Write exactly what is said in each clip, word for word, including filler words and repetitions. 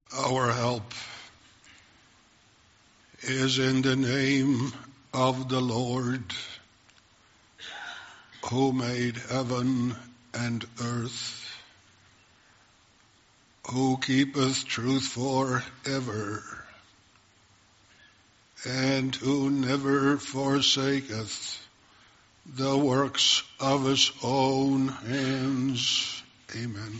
Our help is in the name of the Lord, who made heaven and earth, who keepeth truth for ever, and who never forsaketh the works of his own hands. Amen.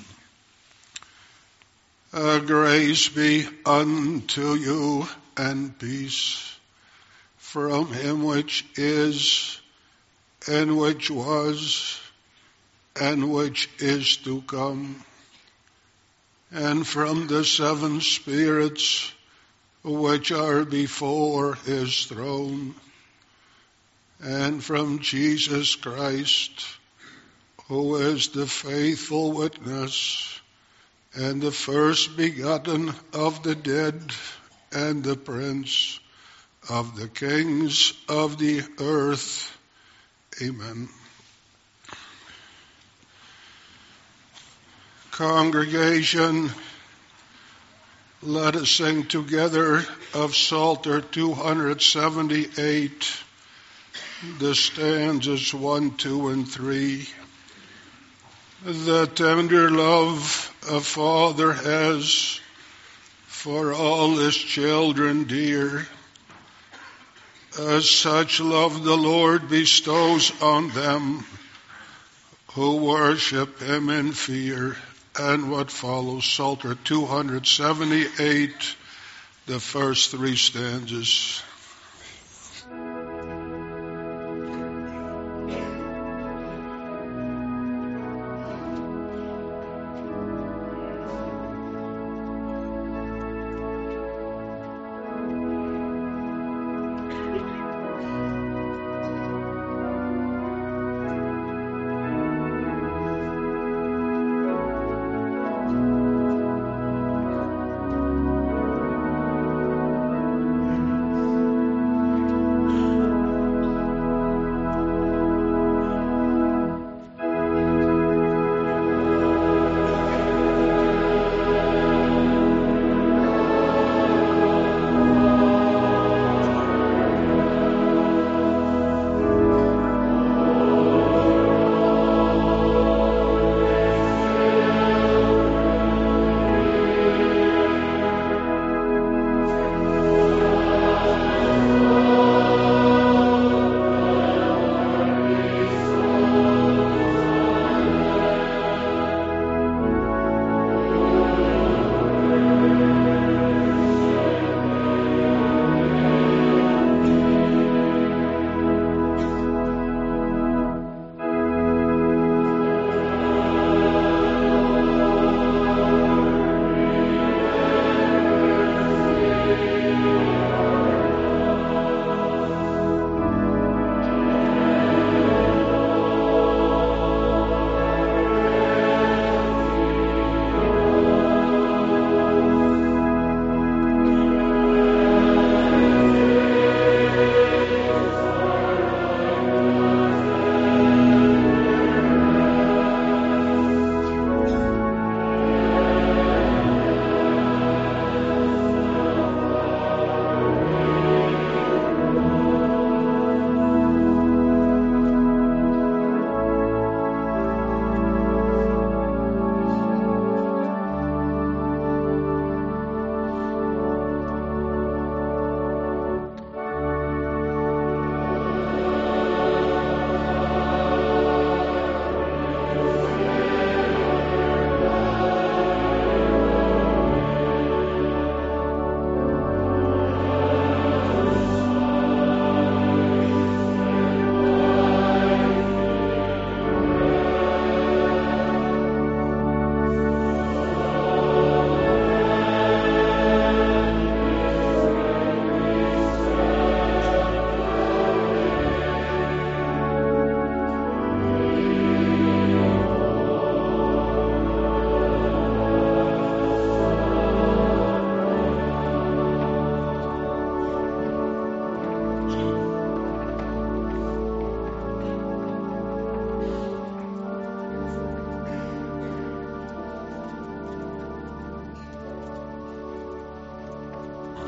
Uh, grace be unto you and peace from him which is, and which was, and which is to come, and from the seven spirits which are before his throne, and from Jesus Christ, who is the faithful witness, and the first begotten of the dead, and the prince of the kings of the earth. Amen. Congregation, let us sing together of Psalter two seventy-eight, the stanzas one, two, and three. The tender love a father has for all his children dear, as such love the Lord bestows on them who worship him in fear. And what follows, Psalter two seventy-eight, the first three stanzas.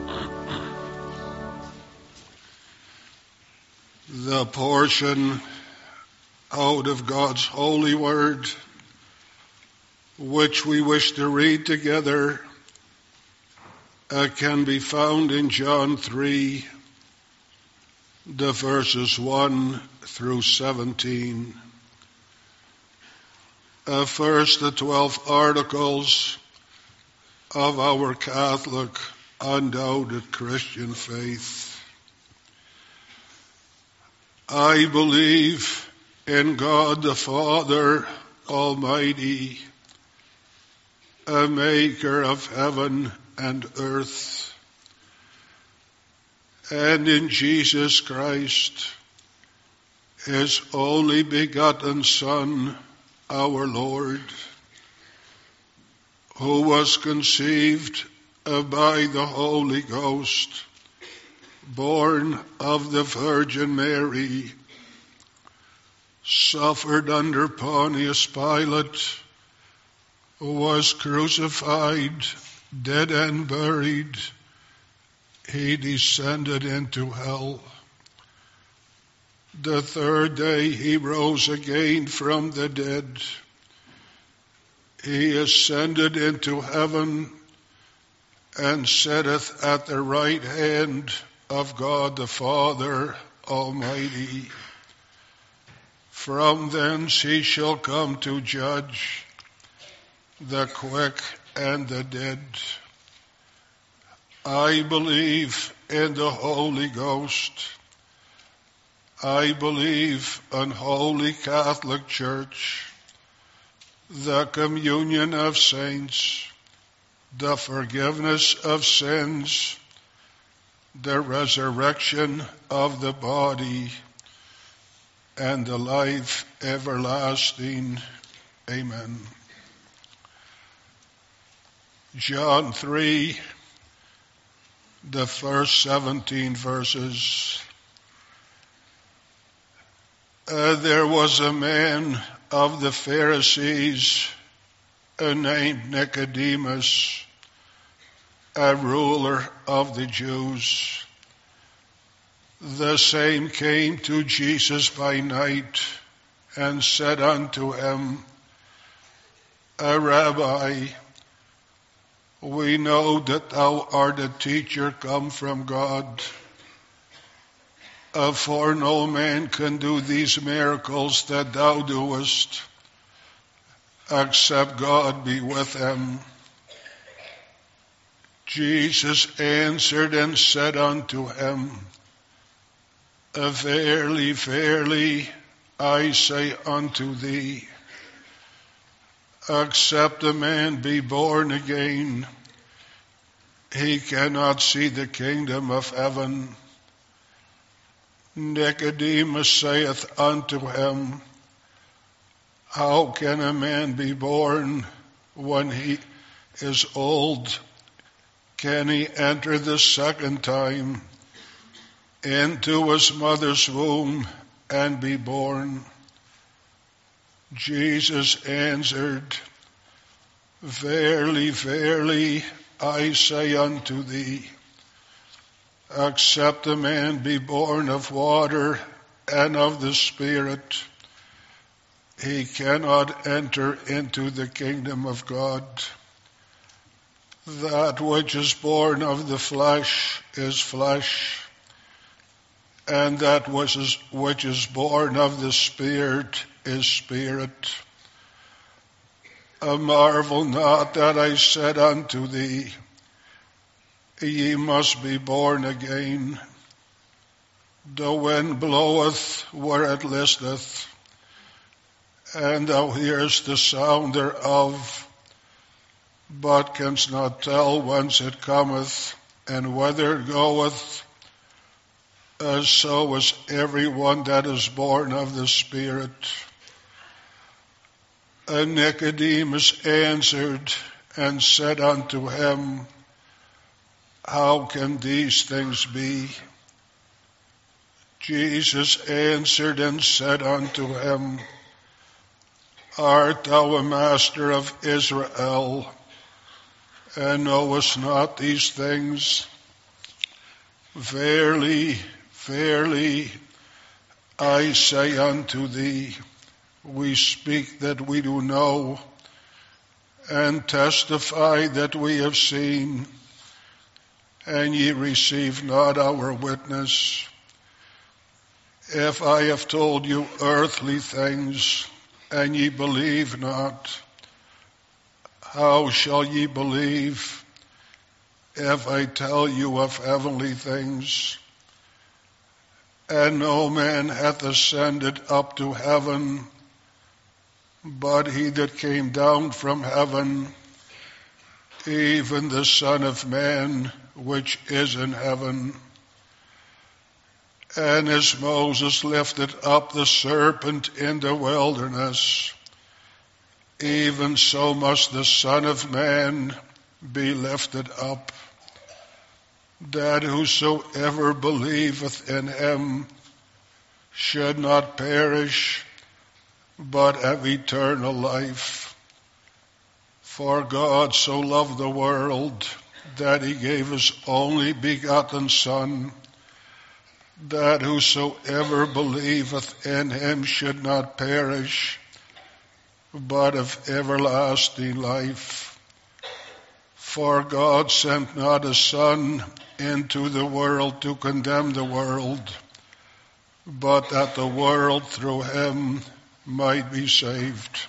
The portion out of God's holy word, which we wish to read together, uh, can be found in John three, the verses one through seventeen. Uh, first, the twelve articles of our Catholic, undoubted Christian faith. I believe in God the Father Almighty, a maker of heaven and earth, and in Jesus Christ, his only begotten Son, our Lord, who was conceived by the Holy Ghost, born of the Virgin Mary, suffered under Pontius Pilate, was crucified, dead and buried. He descended into hell. The third day he rose again from the dead. He ascended into heaven and sitteth at the right hand of God the Father Almighty. From thence he shall come to judge the quick and the dead. I believe in the Holy Ghost. I believe in Holy Catholic Church, the communion of saints, the forgiveness of sins, the resurrection of the body, and the life everlasting. Amen. John three, the first seventeen verses. Uh, there was a man of the Pharisees uh, named Nicodemus, a ruler of the Jews. The same came to Jesus by night and said unto him, a Rabbi, we know that thou art a teacher come from God. Uh, for no man can do these miracles that thou doest, except God be with him. Jesus answered and said unto him, verily, verily, I say unto thee, except a man be born again, he cannot see the kingdom of heaven. Nicodemus saith unto him, how can a man be born when he is old? Can he enter the second time into his mother's womb and be born? Jesus answered, verily, verily, I say unto thee, except a man be born of water and of the Spirit, he cannot enter into the kingdom of God. That which is born of the flesh is flesh, and that which is, which is born of the Spirit is spirit. A marvel not that I said unto thee, ye must be born again. The wind bloweth where it listeth, and thou hearest the sound thereof, but canst not tell whence it cometh, and whither it goeth. As so is every one that is born of the Spirit. And Nicodemus answered and said unto him, how can these things be? Jesus answered and said unto him, art thou a master of Israel, and knowest not these things? Verily, verily, I say unto thee, we speak that we do know, and testify that we have seen, and ye receive not our witness. If I have told you earthly things, and ye believe not, how shall ye believe if I tell you of heavenly things? And no man hath ascended up to heaven, but he that came down from heaven, even the Son of Man, which is in heaven. And as Moses lifted up the serpent in the wilderness, even so must the Son of Man be lifted up, that whosoever believeth in him should not perish, but have eternal life. For God so loved the world, that he gave his only begotten Son, that whosoever believeth in him should not perish, but have everlasting life. For God sent not his Son into the world to condemn the world, but that the world through him might be saved.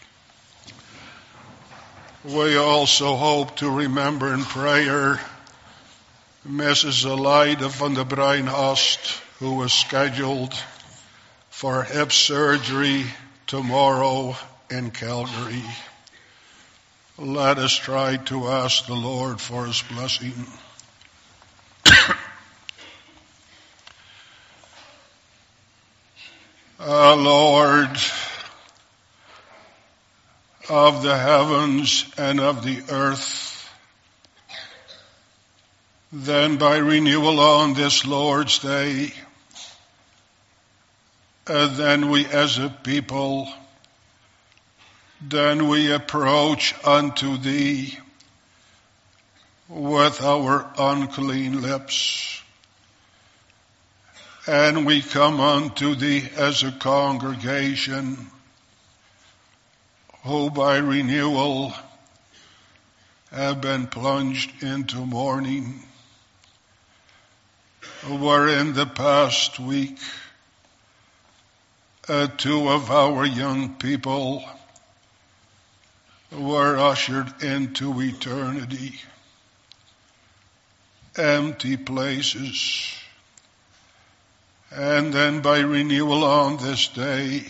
We also hope to remember in prayer Missus Elida van der Breinhorst, who was scheduled for hip surgery tomorrow in Calgary. Let us try to ask the Lord for his blessing. Our Lord of the heavens and of the earth, then by renewal on this Lord's day, and then we as a people, then we approach unto thee with our unclean lips, and we come unto thee as a congregation who by renewal have been plunged into mourning, wherein the past week uh, two of our young people were ushered into eternity, empty places. And then by renewal on this day,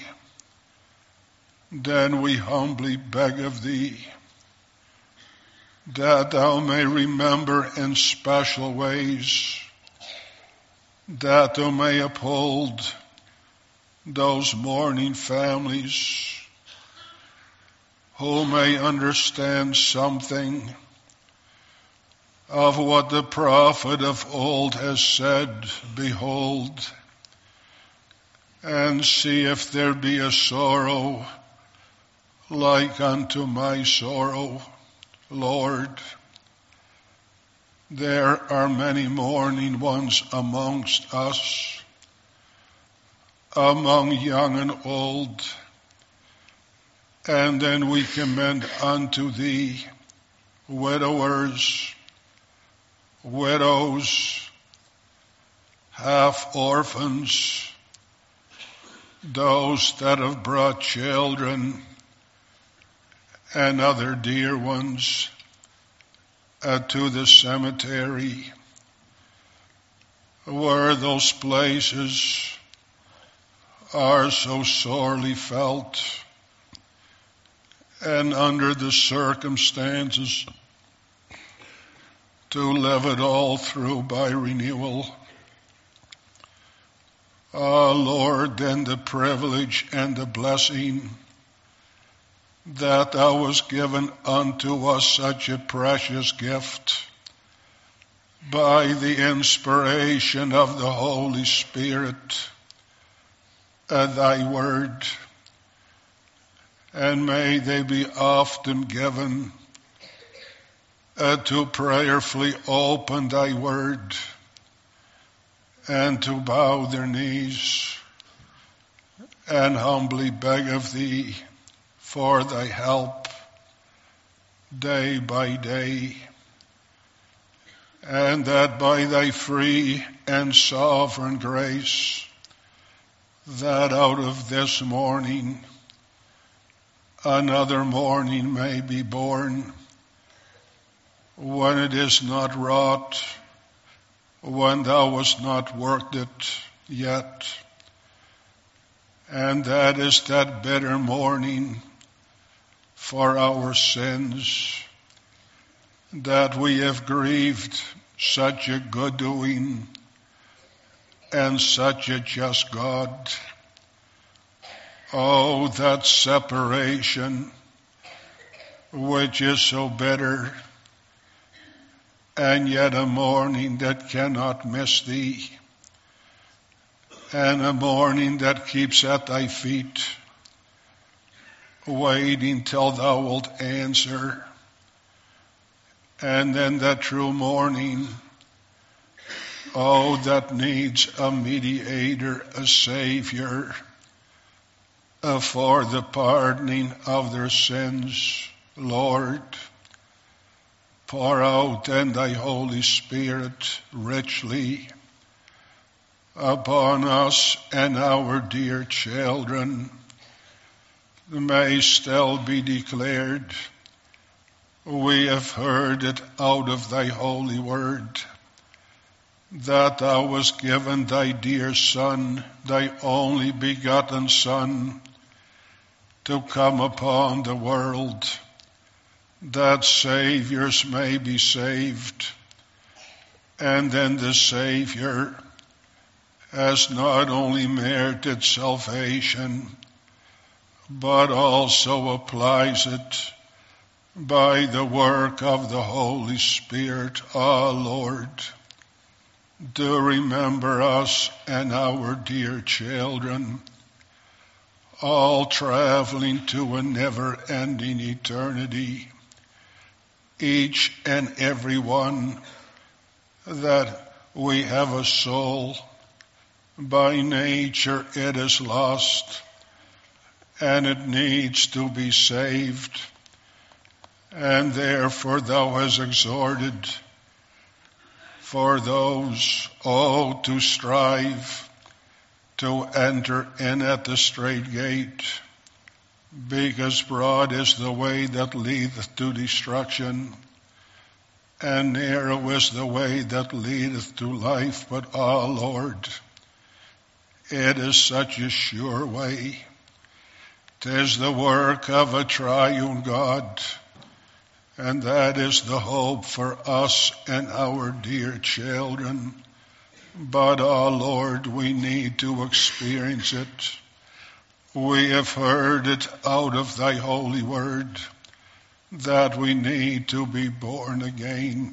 then we humbly beg of thee that thou may remember in special ways, that thou may uphold those mourning families who may understand something of what the prophet of old has said, behold, and see if there be a sorrow like unto my sorrow, Lord. There are many mourning ones amongst us, among young and old, and then we commend unto thee widowers, widows, half orphans, those that have brought children and other dear ones uh, to the cemetery, where those places are so sorely felt, and under the circumstances to live it all through by renewal. Ah, Lord, then the privilege and the blessing that thou hast given unto us such a precious gift by the inspiration of the Holy Spirit and thy word, and may they be often given uh, to prayerfully open thy word, and to bow their knees and humbly beg of thee for thy help day by day, and that by thy free and sovereign grace, that out of this morning another morning may be born, when it is not wrought, when thou hast not worked it yet. And that is that bitter morning for our sins, that we have grieved such a good doing and such a just God. Oh, that separation which is so bitter, and yet a morning that cannot miss thee, and a morning that keeps at thy feet, waiting till thou wilt answer. And then that true morning, oh, that needs a mediator, a Savior, uh, for the pardoning of their sins. Lord, pour out then thy Holy Spirit richly upon us and our dear children. May still be declared, we have heard it out of thy holy word, that thou wast given thy dear Son, thy only begotten Son, to come upon the world, that Saviors may be saved. And then the Savior has not only merited salvation, but also applies it by the work of the Holy Spirit. Ah, Lord, do remember us and our dear children, all traveling to a never-ending eternity, each and every one, that we have a soul. By nature it is lost, and it needs to be saved. And therefore thou hast exhorted for those, oh, to strive to enter in at the strait gate, because broad is the way that leadeth to destruction, and narrow is the way that leadeth to life. But, ah, Lord, it is such a sure way. 'Tis the work of a triune God, and that is the hope for us and our dear children. But, oh Lord, we need to experience it. We have heard it out of thy holy word, that we need to be born again.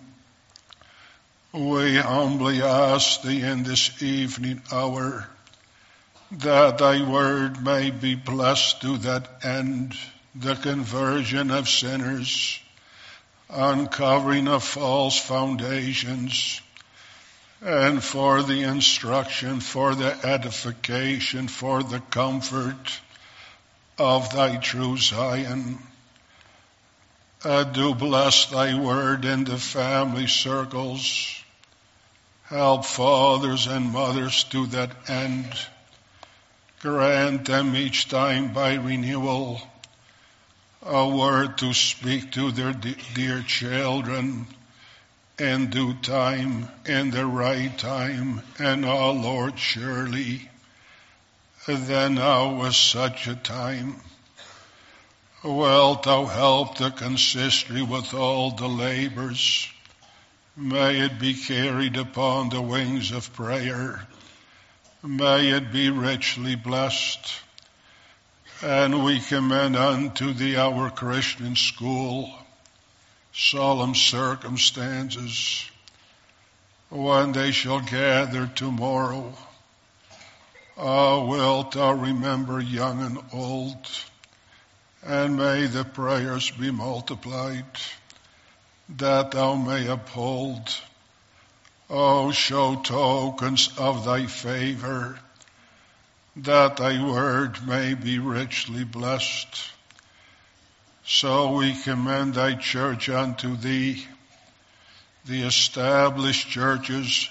We humbly ask thee in this evening hour, that thy word may be blessed to that end, the conversion of sinners, uncovering of false foundations, and for the instruction, for the edification, for the comfort of thy true Zion. Uh, do bless thy word in the family circles. Help fathers and mothers to that end. Grant them each time by renewal a word to speak to their de- dear children in due time, in the right time. And, oh Lord, surely then now was such a time. Wilt thou help the consistory with all the labors? May it be carried upon the wings of prayer. May it be richly blessed. And we commend unto thee our Christian school, solemn circumstances, when they shall gather tomorrow. Ah, wilt thou remember young and old, and may the prayers be multiplied, that thou may uphold O show tokens of thy favor, that thy word may be richly blessed. So we commend thy church unto thee, the established churches,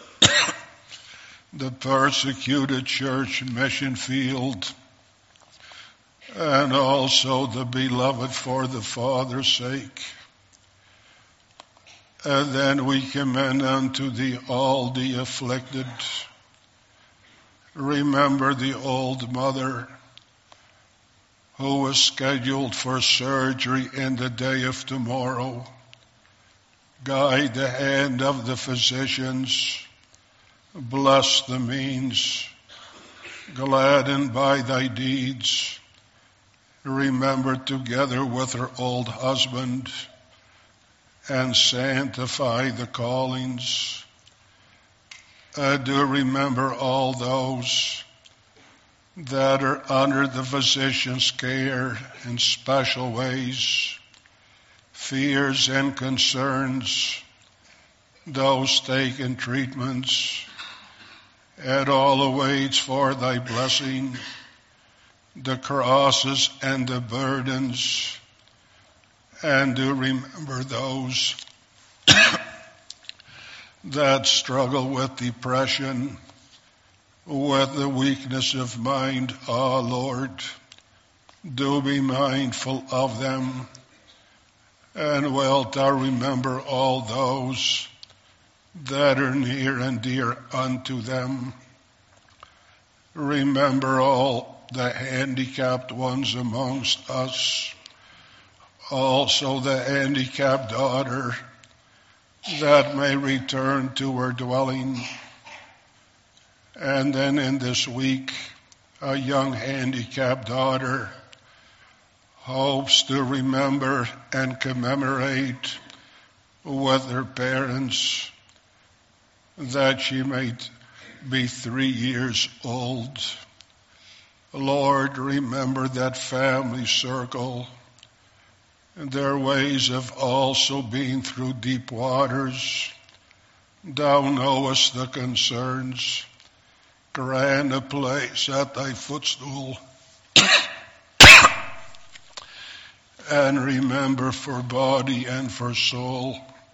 the persecuted church in Mission Field, and also the beloved for the Father's sake. And then we commend unto thee all the afflicted. Remember the old mother who was scheduled for surgery in the day of tomorrow. Guide the hand of the physicians. Bless the means. Gladdened by thy deeds. Remember together with her old husband and sanctify the callings. I do remember all those that are under the physician's care in special ways, fears and concerns, those taking treatments, and all awaits for thy blessing, the crosses and the burdens, and do remember those that struggle with depression, with the weakness of mind. Ah, Lord, do be mindful of them. And wilt thou remember all those that are near and dear unto them. Remember all the handicapped ones amongst us, also the handicapped daughter, that may return to her dwelling. And then in this week, a young handicapped daughter hopes to remember and commemorate with her parents that she may be three years old. Lord, remember that family circle. Their ways of also being through deep waters. Thou knowest the concerns. Grant a place at thy footstool. And remember for body and for soul.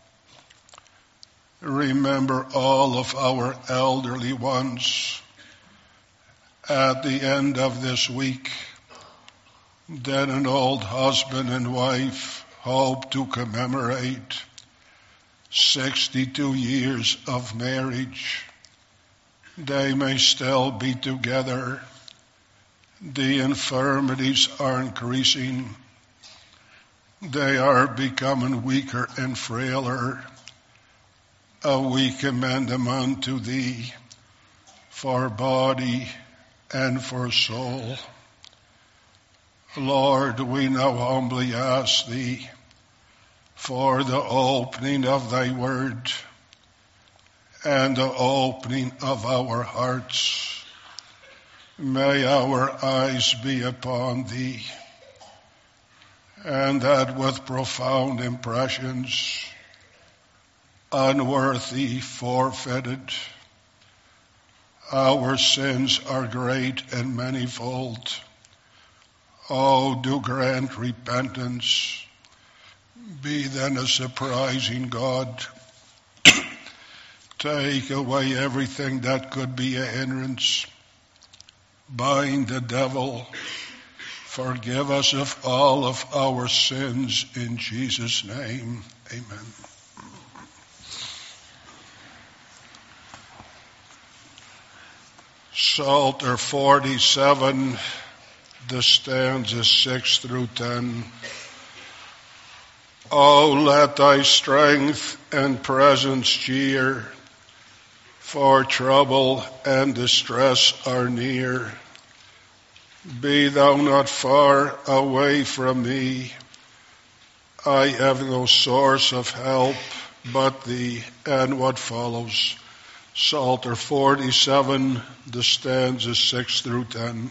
Remember all of our elderly ones. At the end of this week, then an old husband and wife hope to commemorate sixty-two years of marriage. They may still be together. The infirmities are increasing. They are becoming weaker and frailer. Uh, we commend them unto thee for body and for soul. Lord, we now humbly ask thee for the opening of thy word and the opening of our hearts. May our eyes be upon thee, and that with profound impressions, unworthy forfeited. Our sins are great and manifold. Oh, do grant repentance. Be then a surprising God. Take away everything that could be a hindrance. Bind the devil. Forgive us of all of our sins in Jesus' name. Amen. Psalter forty-seven, the stanzas six through ten. Oh, let thy strength and presence cheer, for trouble and distress are near. Be thou not far away from me. I have no source of help but thee. And what follows? Psalter forty-seven, the stanzas six through ten.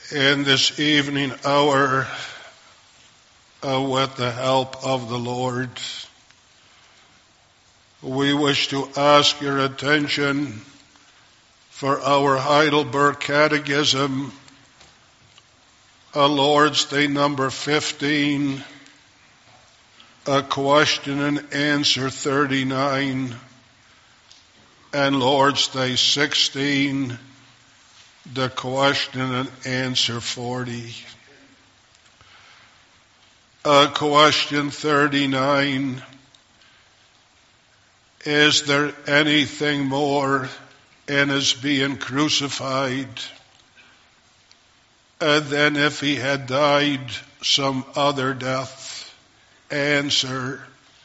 In this evening hour, uh, with the help of the Lord, we wish to ask your attention for our Heidelberg Catechism, a Lord's Day number fifteen, a question and answer thirty-nine, and Lord's Day sixteen, the question and answer forty. Uh, question thirty-nine. Is there anything more in his being crucified uh, than if he had died some other death? Answer,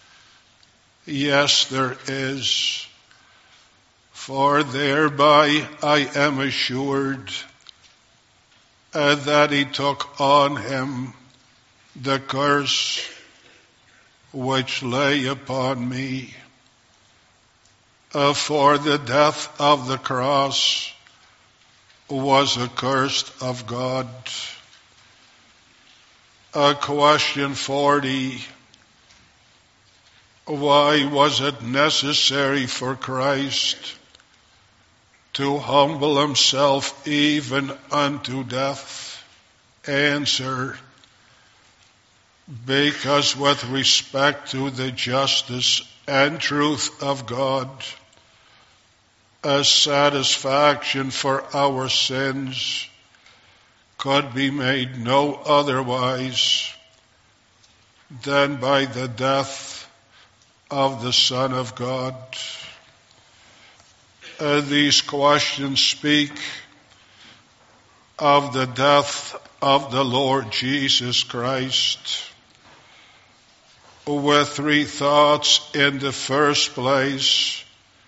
yes, there is. For thereby I am assured uh, that he took on him the curse which lay upon me. Uh, for the death of the cross was accursed of God. Uh, question forty. Why was it necessary for Christ to humble himself even unto death? Answer, because with respect to the justice and truth of God, a satisfaction for our sins could be made no otherwise than by the death of the Son of God. Uh, these questions speak of the death of the Lord Jesus Christ, with three thoughts. In the first place,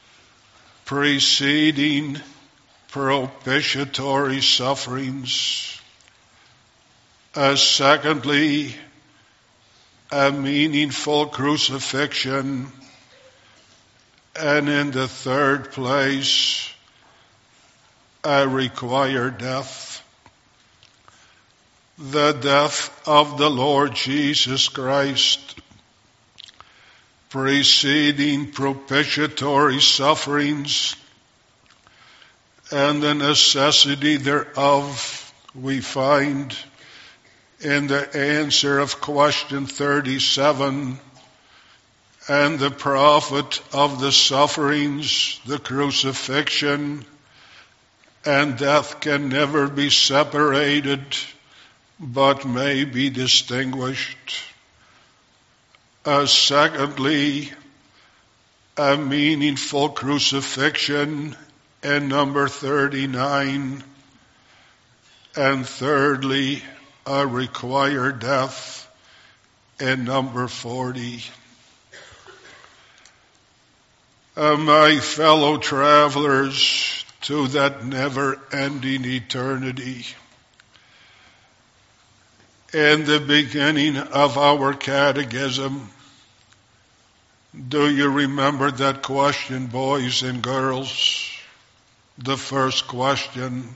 preceding propitiatory sufferings. Uh, secondly, a meaningful crucifixion. And in the third place, a required death. The death of the Lord Jesus Christ, preceding propitiatory sufferings, and the necessity thereof we find in the answer of question thirty-seven, and the profit of the sufferings, the crucifixion, and death can never be separated, but may be distinguished. Uh, secondly, a meaningful crucifixion in number thirty-nine. And thirdly, a required death in number forty. Uh, my fellow travelers to that never-ending eternity, in the beginning of our catechism, do you remember that question, boys and girls? The first question,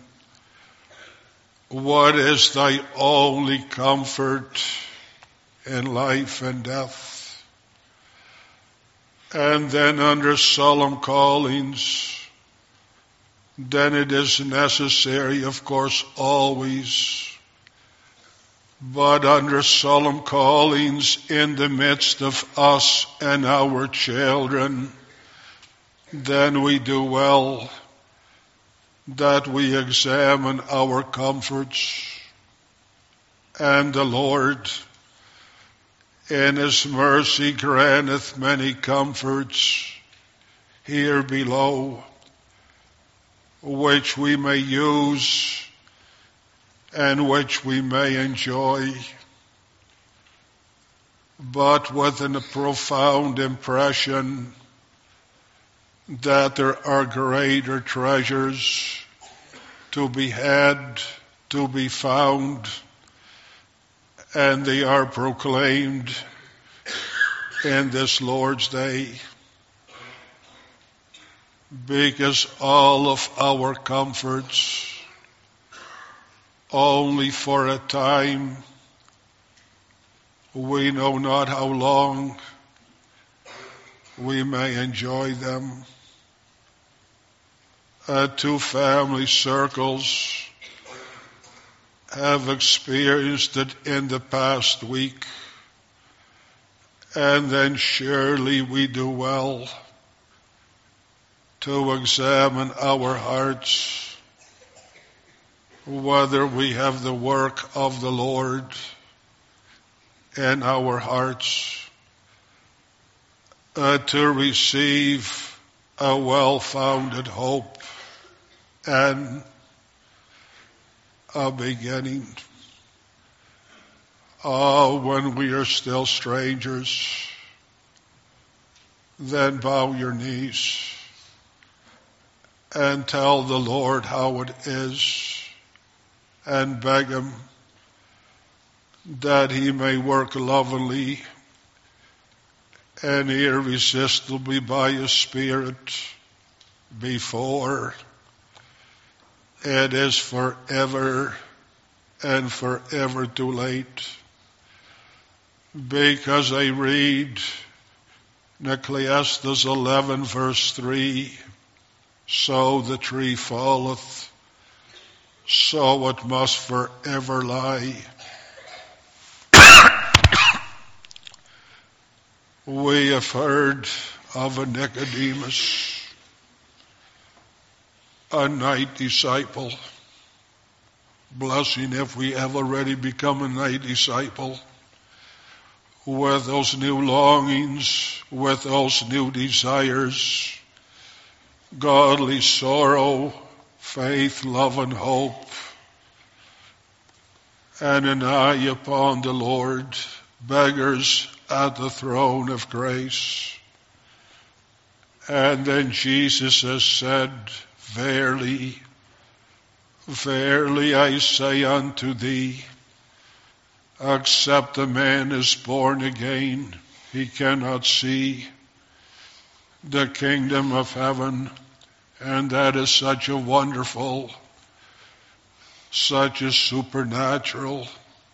what is thy only comfort in life and death? And then under solemn callings, then it is necessary, of course, always, but under solemn callings in the midst of us and our children, then we do well that we examine our comforts. And the Lord in his mercy granteth many comforts here below, which we may use and which we may enjoy, but with a profound impression that there are greater treasures to be had, to be found, and they are proclaimed in this Lord's Day, because all of our comforts only for a time, we know not how long, we may enjoy them. Uh, two family circles have experienced it in the past week, and then surely we do well to examine our hearts, whether we have the work of the Lord in our hearts, uh, to receive a well-founded hope and a beginning. Oh, when we are still strangers, then bow your knees and tell the Lord how it is and beg Him that He may work lovingly and irresistibly by His Spirit before it is forever and forever too late. Because I read in Ecclesiastes eleven verse three, so the tree falleth, so it must forever lie. We have heard of a Nicodemus, a night disciple. Blessing if we have already become a night disciple, with those new longings, with those new desires, godly sorrow, faith, love, and hope, and an eye upon the Lord, beggars at the throne of grace. And then Jesus has said, verily, verily I say unto thee, except a man is born again, he cannot see the kingdom of heaven. And that is such a wonderful, such a supernatural,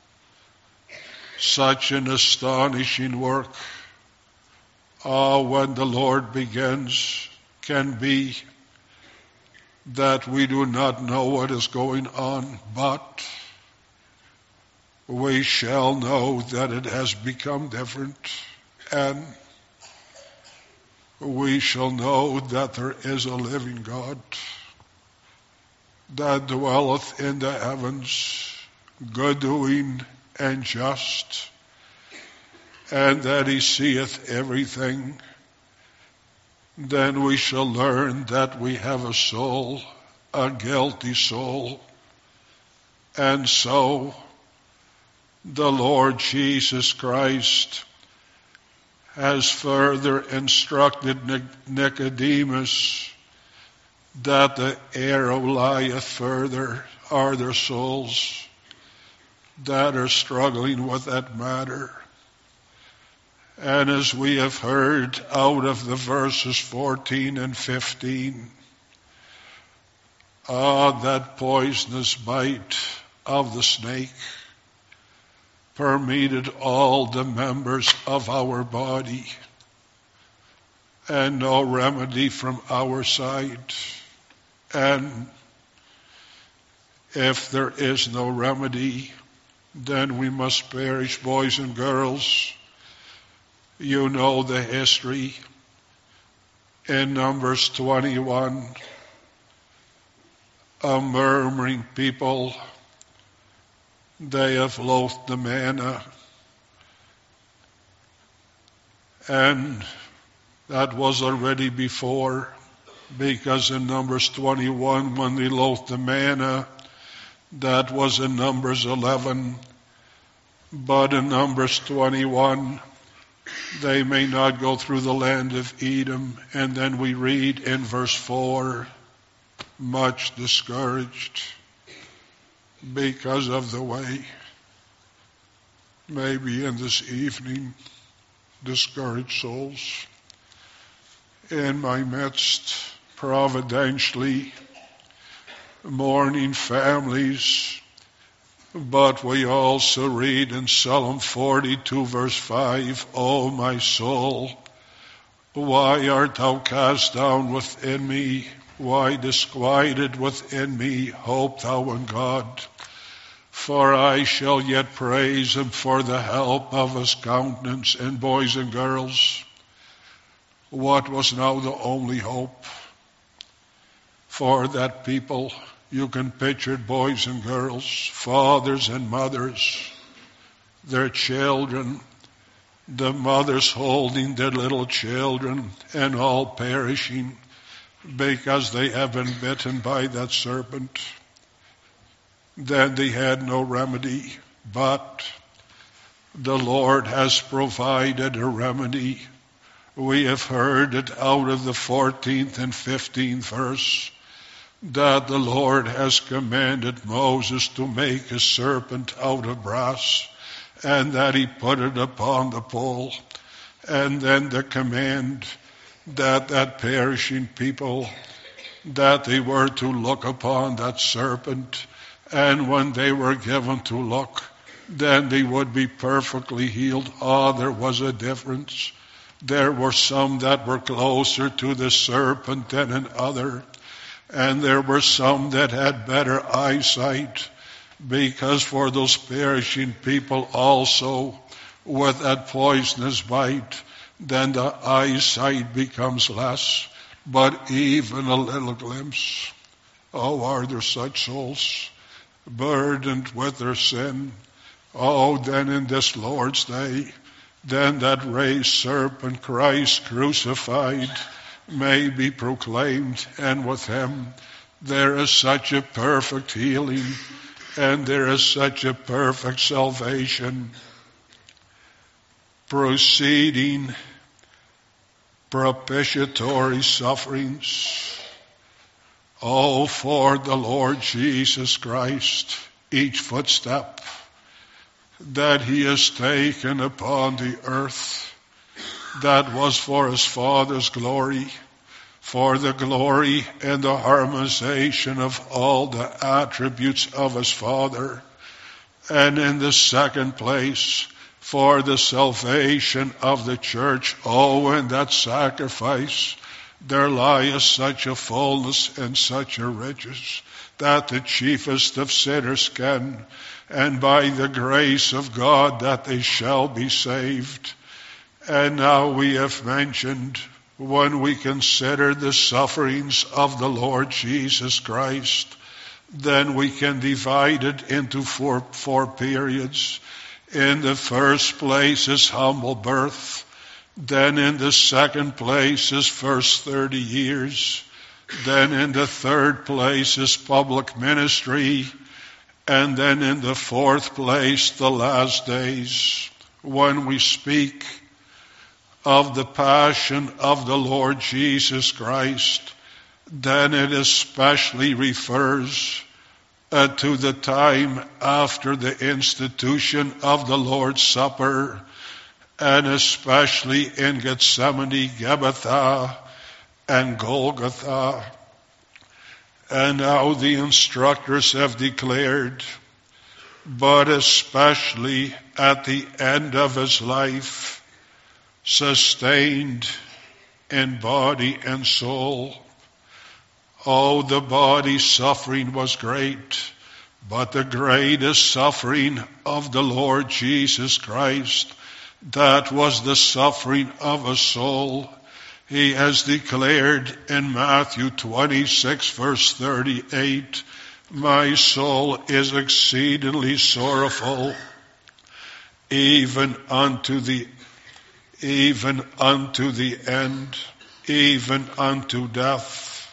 such an astonishing work. Oh, when the Lord begins, can be that we do not know what is going on, but we shall know that it has become different, and we shall know that there is a living God that dwelleth in the heavens, good doing and just, and that He seeth everything. Then we shall learn that we have a soul, a guilty soul, and so the Lord Jesus Christ has further instructed Nicodemus that the arrow lieth further are their souls that are struggling with that matter. And as we have heard out of the verses fourteen and fifteen, ah, that poisonous bite of the snake permeated all the members of our body, and no remedy from our side. And if there is no remedy, then we must perish, boys and girls. You know the history in Numbers twenty-one, a murmuring people. They have loathed the manna, and that was already before, because in Numbers twenty-one, when they loathed the manna, that was in Numbers eleven. But in Numbers twenty-one, they may not go through the land of Edom. And then we read in verse four, much discouraged because of the way. Maybe in this evening, discouraged souls in my midst, providentially, mourning families, But we also read in Psalm forty-two verse five, O my soul, why art thou cast down within me? Why disquieted within me? Hope thou in God. For I shall yet praise him for the help of his countenance. And boys and girls, what was now the only hope for that people? You can picture it, boys and girls, fathers and mothers, their children, the mothers holding their little children and all perishing because they have been bitten by that serpent. Then they had no remedy, but the Lord has provided a remedy. We have heard it out of the fourteenth and fifteenth verse, that the Lord has commanded Moses to make a serpent out of brass, and that he put it upon the pole. And then the command that that perishing people, that they were to look upon that serpent, and when they were given to look, then they would be perfectly healed. Ah, oh, there was a difference. There were some that were closer to the serpent than another. And there were some that had better eyesight, because for those perishing people also, with that poisonous bite, then the eyesight becomes less. But even a little glimpse, oh, are there such souls burdened with their sin? Oh, then in this Lord's day, then that raised serpent, Christ crucified, may be proclaimed, and with him there is such a perfect healing, and there is such a perfect salvation, proceeding propitiatory sufferings. Oh, for the Lord Jesus Christ, each footstep that he has taken upon the earth, that was for his Father's glory, for the glory and the harmonization of all the attributes of his Father. And in the second place, for the salvation of the church. Oh, in that sacrifice, there lieth such a fullness and such a riches, that the chiefest of sinners can, and by the grace of God, that they shall be saved. And now we have mentioned, when we consider the sufferings of the Lord Jesus Christ, then we can divide it into four, four periods. In the first place, his humble birth. Then in the second place, his first thirty years. Then in the third place, his public ministry. And then in the fourth place, the last days. When we speak of the passion of the Lord Jesus Christ, then it especially refers uh, to the time after the institution of the Lord's Supper, and especially in Gethsemane, Gabbatha, and Golgotha. And now the instructors have declared, but especially at the end of his life, sustained in body and soul. Oh, the body suffering was great, but the greatest suffering of the Lord Jesus Christ, that was the suffering of a soul. He has declared in Matthew twenty-six verse thirty-eight, my soul is exceedingly sorrowful, even unto the even unto the end, even unto death.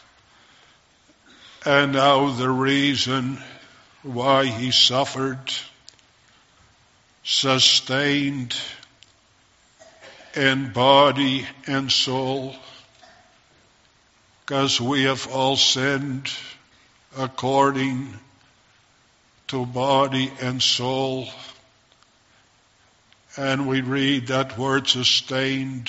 And now the reason why he suffered, sustained in body and soul, because we have all sinned according to body and soul. And we read that word sustained.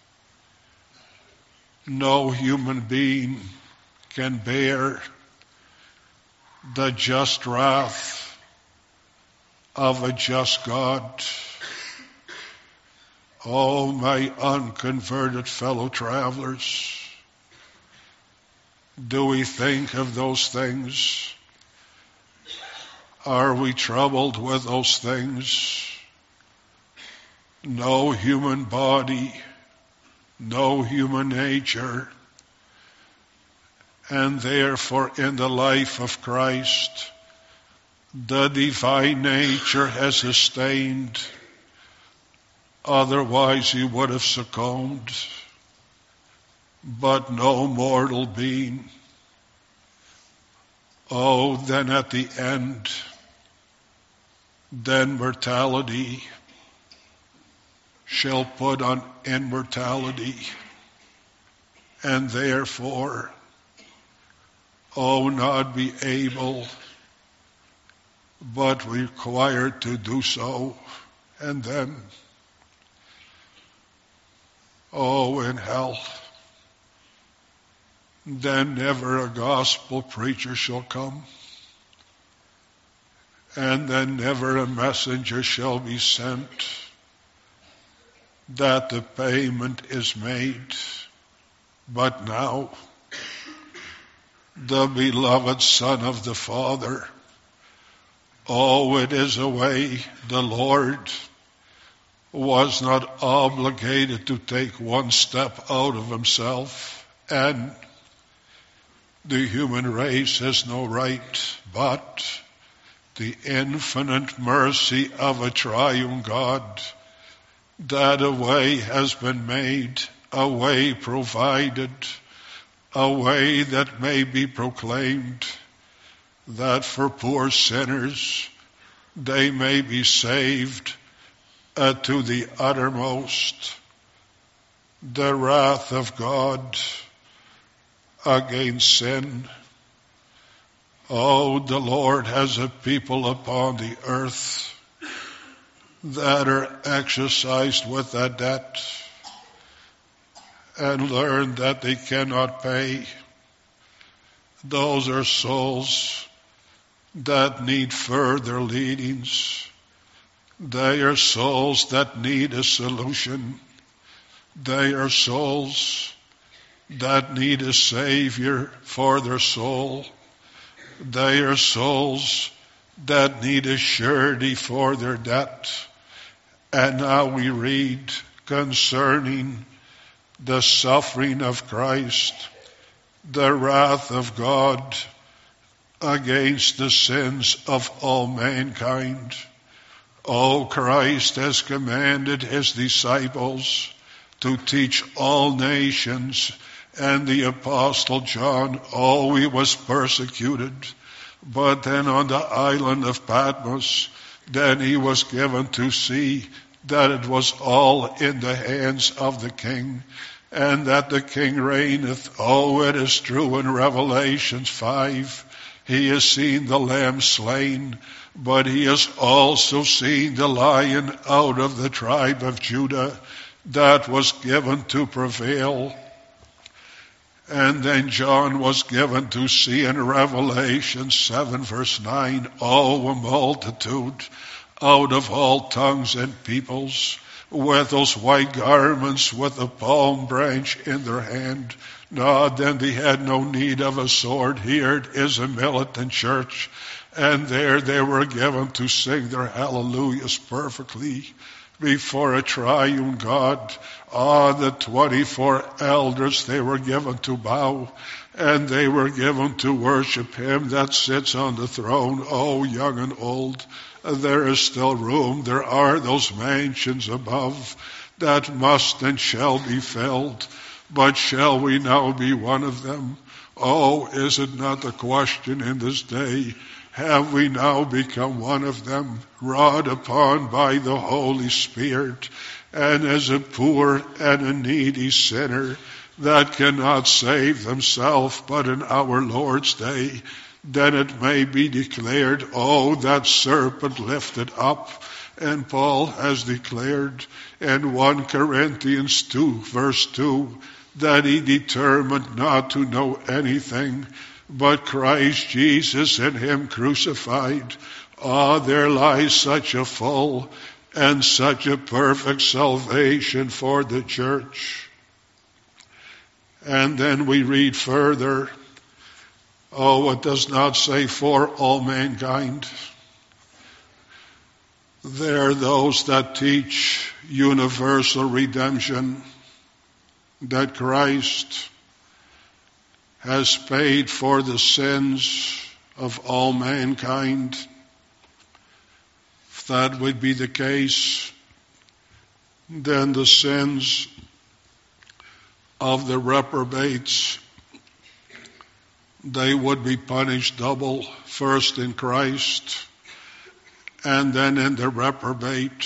No human being can bear the just wrath of a just God. Oh, my unconverted fellow travelers, do we think of those things? Are we troubled with those things? No human body, no human nature, and therefore in the life of Christ, the divine nature has sustained. Otherwise he would have succumbed. But no mortal being. Oh, then at the end, then mortality shall put on immortality, and therefore, oh, not be able, but required to do so, and then, oh, in hell, then never a gospel preacher shall come, and then never a messenger shall be sent, that the payment is made. But now, the beloved Son of the Father, oh, it is a way the Lord was not obligated to take one step out of himself, and the human race has no right, but the infinite mercy of a triune God, that a way has been made, a way provided, a way that may be proclaimed, that for poor sinners they may be saved uh, to the uttermost. The wrath of God against sin. Oh, the Lord has a people upon the earth that are exercised with that debt and learn that they cannot pay. Those are souls that need further leadings. They are souls that need a solution. They are souls that need a Savior for their soul. They are souls that need a surety for their debt. And now we read concerning the suffering of Christ, the wrath of God against the sins of all mankind. Oh, Christ has commanded his disciples to teach all nations, and the Apostle John, oh, he was persecuted, but then on the island of Patmos, then he was given to see that it was all in the hands of the King, and that the King reigneth. Oh, it is true in Revelation five. He has seen the Lamb slain, but he has also seen the Lion out of the tribe of Judah that was given to prevail. And then John was given to see in Revelation seven verse nine, oh, a multitude out of all tongues and peoples, with those white garments, with a palm branch in their hand. No, then they had no need of a sword. Here it is a militant church, and there they were given to sing their hallelujahs perfectly before a triune God. Ah, the twenty-four elders, they were given to bow, and they were given to worship him that sits on the throne. Oh, young and old, there is still room. There are those mansions above that must and shall be filled. But shall we now be one of them? Oh, is it not the question in this day? Have we now become one of them, wrought upon by the Holy Spirit, and as a poor and a needy sinner that cannot save themselves but in our Lord's day, then it may be declared, oh, that serpent lifted up. And Paul has declared in First Corinthians two, verse two, that he determined not to know anything but Christ Jesus and him crucified. Ah, there lies such a full and such a perfect salvation for the church. And then we read further, oh, it does not say for all mankind. There are those that teach universal redemption, that Christ has paid for the sins of all mankind. If that would be the case, then the sins of the reprobates, they would be punished double, first in Christ and then in the reprobate.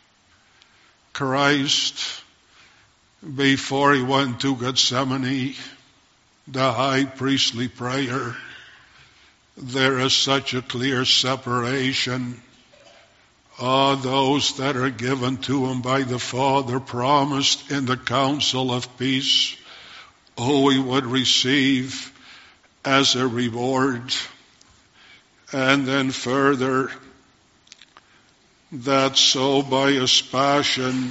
Christ, before he went to Gethsemane, the high priestly prayer, there is such a clear separation. Ah, those that are given to him by the Father, promised in the counsel of peace, oh, he would receive as a reward. And then further, that so by his passion,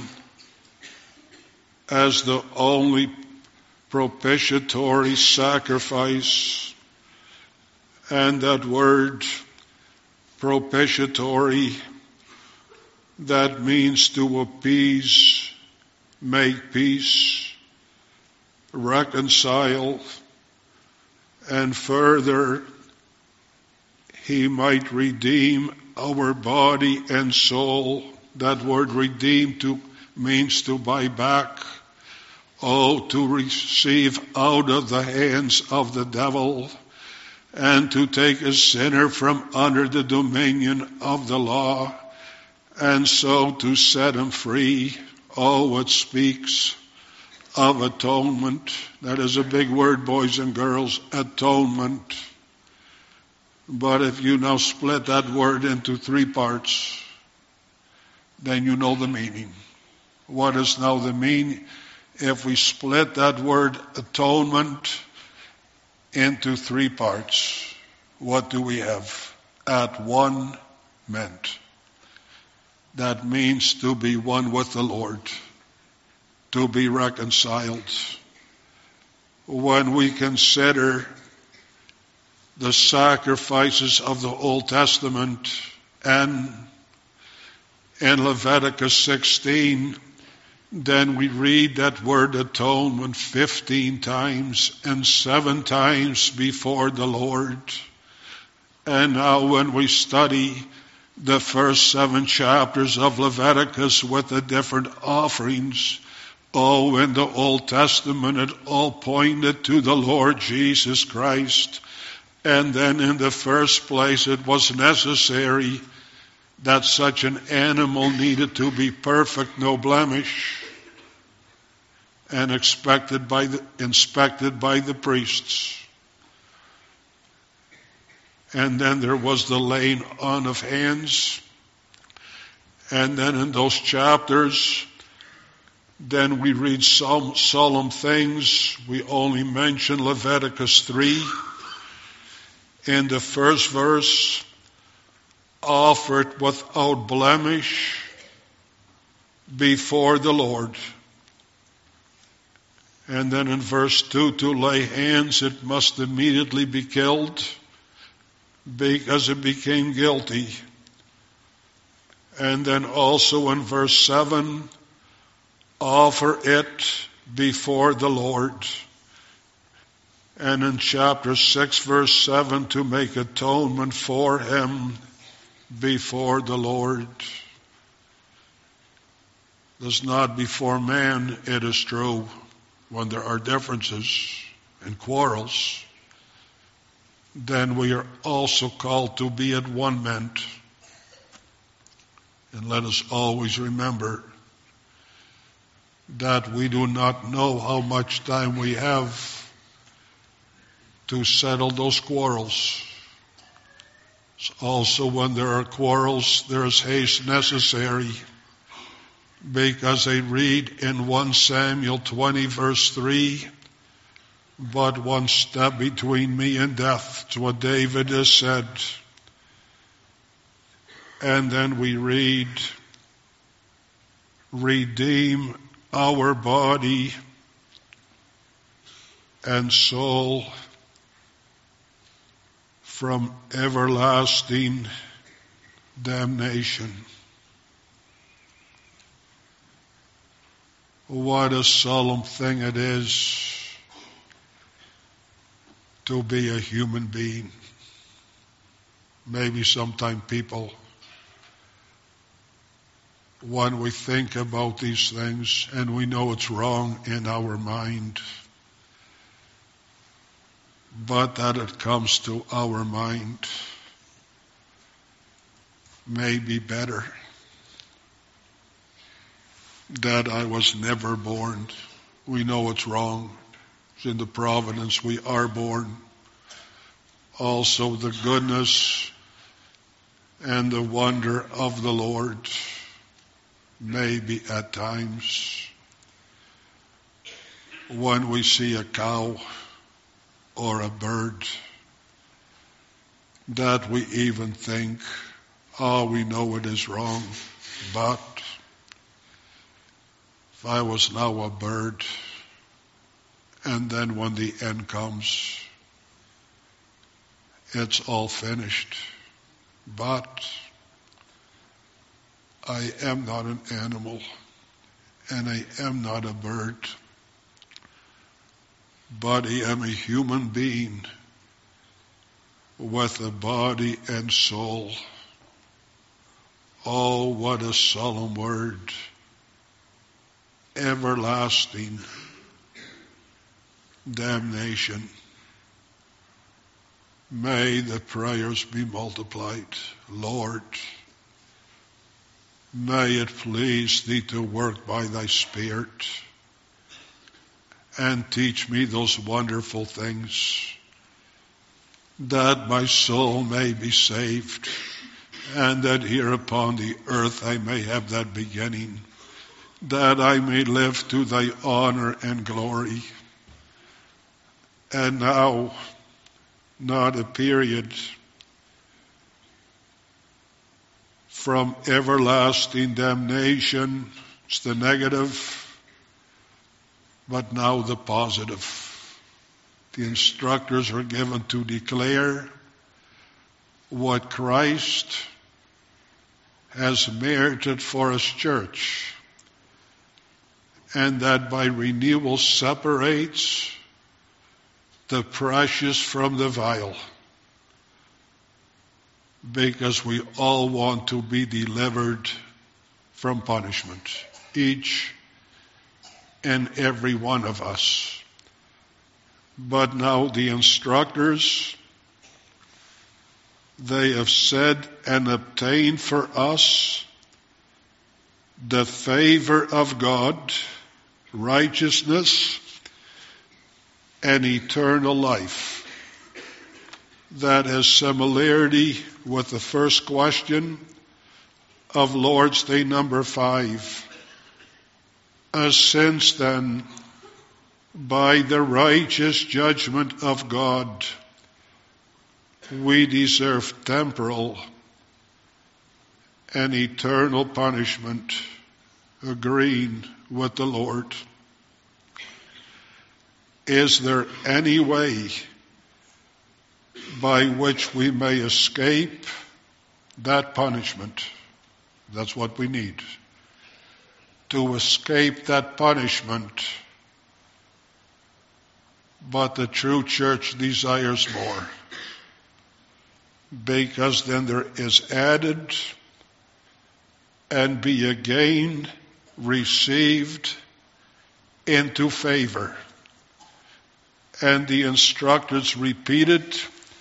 as the only propitiatory sacrifice, and that word propitiatory, that means to appease, make peace, reconcile, and further, he might redeem our body and soul. That word redeem to means to buy back. Oh, to receive out of the hands of the devil, and to take a sinner from under the dominion of the law, and so to set him free. Oh, it speaks of atonement. That is a big word, boys and girls, atonement. But if you now split that word into three parts, then you know the meaning. What is now the meaning? If we split that word atonement into three parts, what do we have? At one meant. That means to be one with the Lord, to be reconciled. When we consider the sacrifices of the Old Testament, and in Leviticus sixteen, then we read that word atonement fifteen times and seven times before the Lord. And now when we study the first seven chapters of Leviticus with the different offerings, oh, in the Old Testament it all pointed to the Lord Jesus Christ. And then in the first place it was necessary that such an animal needed to be perfect, no blemish, and expected by the, inspected by the priests. And then there was the laying on of hands. And then in those chapters, then we read some solemn things. We only mention Leviticus three. In the first verse, offered without blemish before the Lord. And then in verse two, to lay hands, it must immediately be killed because it became guilty. And then also in verse seven, offer it before the Lord. And in chapter six, verse seven, to make atonement for him before the Lord. Does not before man, it is true, when there are differences and quarrels, then we are also called to be at one meant. And let us always remember that we do not know how much time we have to settle those quarrels. Also, when there are quarrels, there is haste necessary, because they read in First Samuel twenty, verse three, but one step between me and death. It's what David has said. And then we read, redeem our body and soul from everlasting damnation. What a solemn thing it is to be a human being. Maybe sometimes people, when we think about these things and we know it's wrong in our mind, but that it comes to our mind may be better. That I was never born. We know it's wrong. It's in the providence we are born. Also the goodness and the wonder of the Lord maybe at times when we see a cow or a bird that we even think, oh, we know it is wrong, but if I was now a bird, and then when the end comes, it's all finished. But I am not an animal, and I am not a bird, but I am a human being with a body and soul. Oh, what a solemn word. Everlasting damnation. May the prayers be multiplied. Lord, may it please thee to work by thy Spirit and teach me those wonderful things, that my soul may be saved, and that here upon the earth I may have that beginning, that I may live to thy honor and glory. And now, not a period from everlasting damnation, it's the negative, but now the positive. The instructors are given to declare what Christ has merited for his church, and that by renewal separates the precious from the vile, because we all want to be delivered from punishment, each and every one of us. But now the instructors, they have said and obtained for us the favor of God, righteousness, and eternal life. That has similarity with the first question of Lord's Day number five. As since then, by the righteous judgment of God, we deserve temporal and eternal punishment, agreeing with the Lord. Is there any way by which we may escape that punishment? That's what we need. To escape that punishment. But the true church desires more. Because then there is added and be again received into favor. And the instructors repeated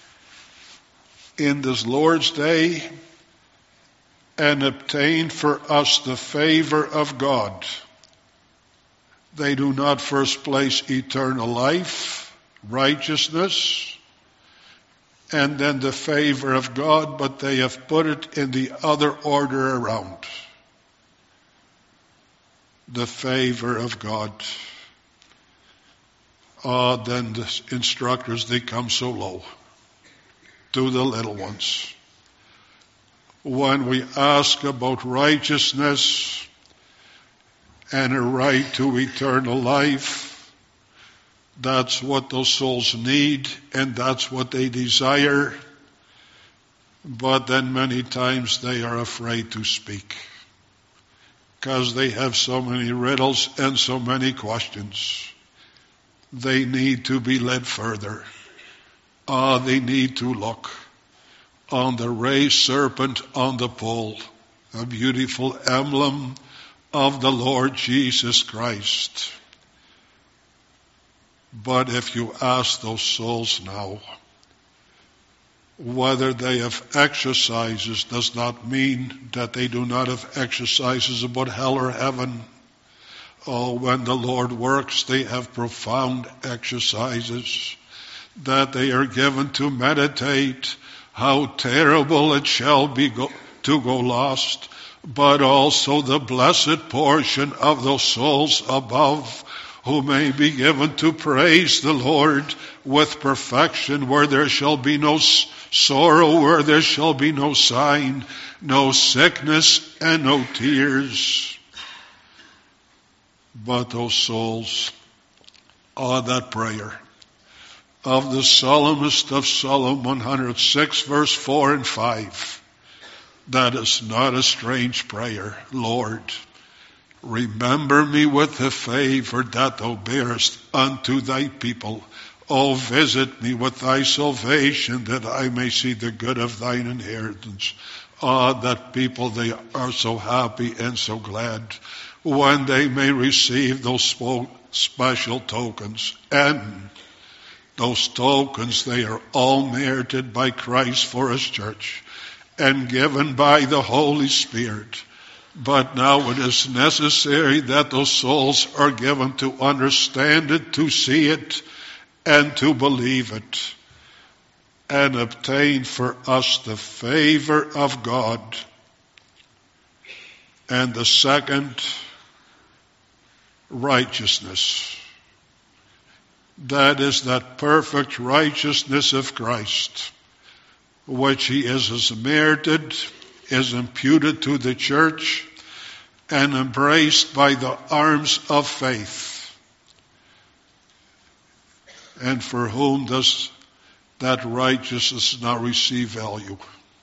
in this Lord's Day and obtained for us the favor of God. They do not first place eternal life, righteousness, and then the favor of God, but they have put it in the other order around. The favor of God. Ah, uh, then the instructors, they come so low to the little ones. when we ask about righteousness and a right to eternal life, that's what those souls need and that's what they desire. But then many times they are afraid to speak because they have so many riddles and so many questions. They need to be led further. Ah, they need to look on the raised serpent on the pole, a beautiful emblem of the Lord Jesus Christ. But if you ask those souls now whether they have exercises, does not mean that they do not have exercises about hell or heaven. Oh, when the Lord works, they have profound exercises that they are given to meditate how terrible it shall be go, to go lost, but also the blessed portion of those souls above who may be given to praise the Lord with perfection, where there shall be no sorrow, where there shall be no sign, no sickness, and no tears. But those souls are that prayer of the psalmist of Psalm one hundred six, verse four and five. That is not a strange prayer. Lord, remember me with the favor that thou bearest unto thy people. O visit me with thy salvation, that I may see the good of thine inheritance. Ah, that people, they are so happy and so glad when they may receive those special tokens. And those tokens, they are all merited by Christ for his church and given by the Holy Spirit. But now it is necessary that those souls are given to understand it, to see it, and to believe it, and obtain for us the favor of God. And the second, righteousness. That is that perfect righteousness of Christ, which he is merited, is imputed to the church, and embraced by the arms of faith. And for whom does that righteousness not receive value?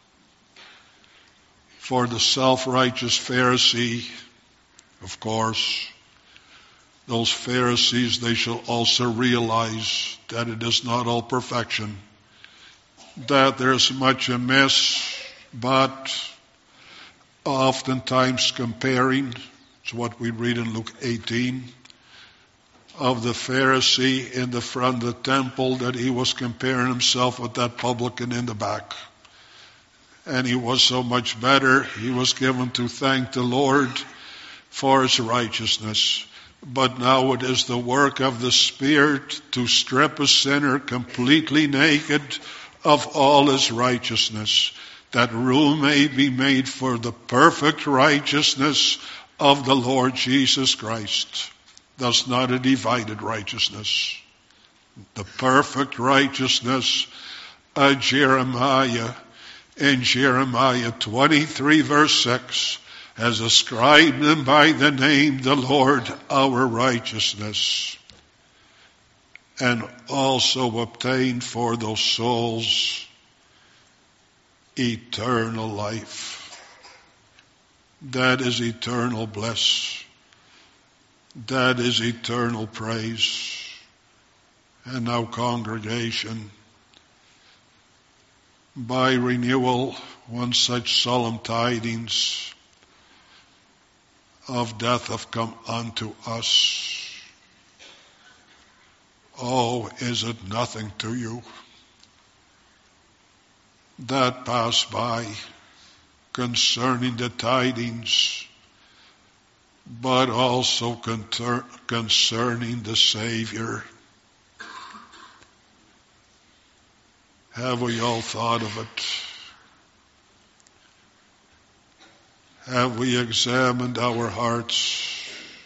For the self-righteous Pharisee, of course, those Pharisees, they shall also realize that it is not all perfection, that there's much amiss, but oftentimes comparing, it's what we read in Luke eighteen, of the Pharisee in the front of the temple, that he was comparing himself with that publican in the back. And he was so much better. He was given to thank the Lord for his righteousness. But now it is the work of the Spirit to strip a sinner completely naked of all his righteousness, that room may be made for the perfect righteousness of the Lord Jesus Christ. Thus not a divided righteousness. The perfect righteousness of Jeremiah in Jeremiah twenty-three verse six has ascribed them by the name the Lord our righteousness, and also obtained for those souls eternal life. That is eternal bliss. That is eternal praise. And now, congregation, by renewal, one such solemn tidings of death have come unto us. Oh, is it nothing to you that pass by concerning the tidings, but also concerning the Savior? Have we all thought of it? Have we examined our hearts?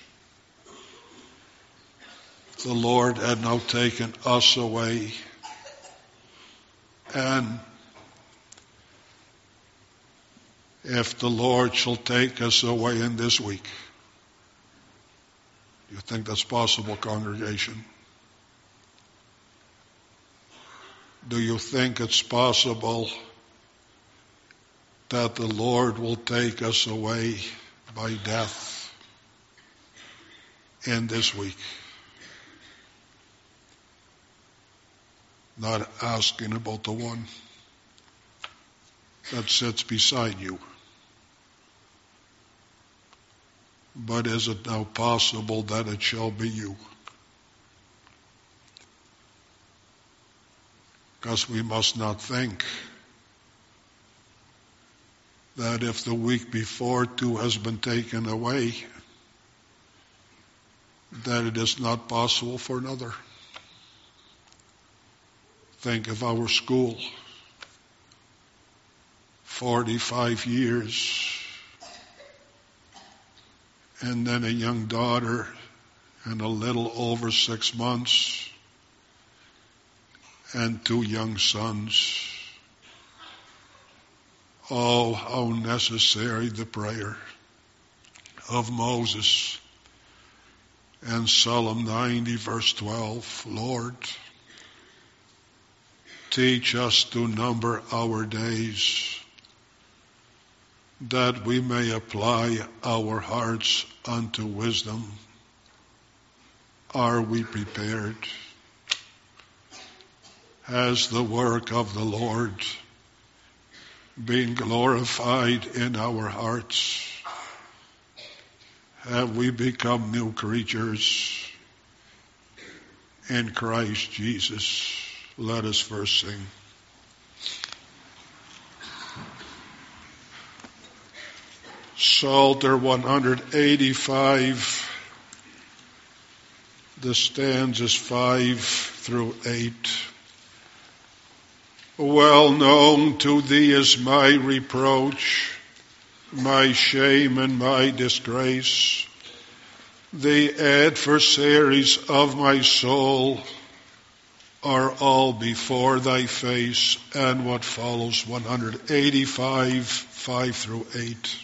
The Lord had now taken us away, and if the Lord shall take us away in this week. Do you think that's possible, congregation? Do you think it's possible that the Lord will take us away by death in this week? Not asking about the one that sits beside you. But is it now possible that it shall be you? Because we must not think that if the week before two has been taken away, that it is not possible for another. Think of our school. forty-five years. And then a young daughter and a little over six months. And two young sons. Oh, how necessary the prayer of Moses and Psalm ninety verse twelve. Lord, teach us to number our days, that we may apply our hearts unto wisdom. Are we prepared? Has the work of the Lord been glorified in our hearts? Have we become new creatures in Christ Jesus? Let us first sing. Psalter one eighty-five, the stanzas five through eight. Well known to thee is my reproach, my shame and my disgrace. The adversaries of my soul are all before thy face. And what follows, one eighty-five, five through eight.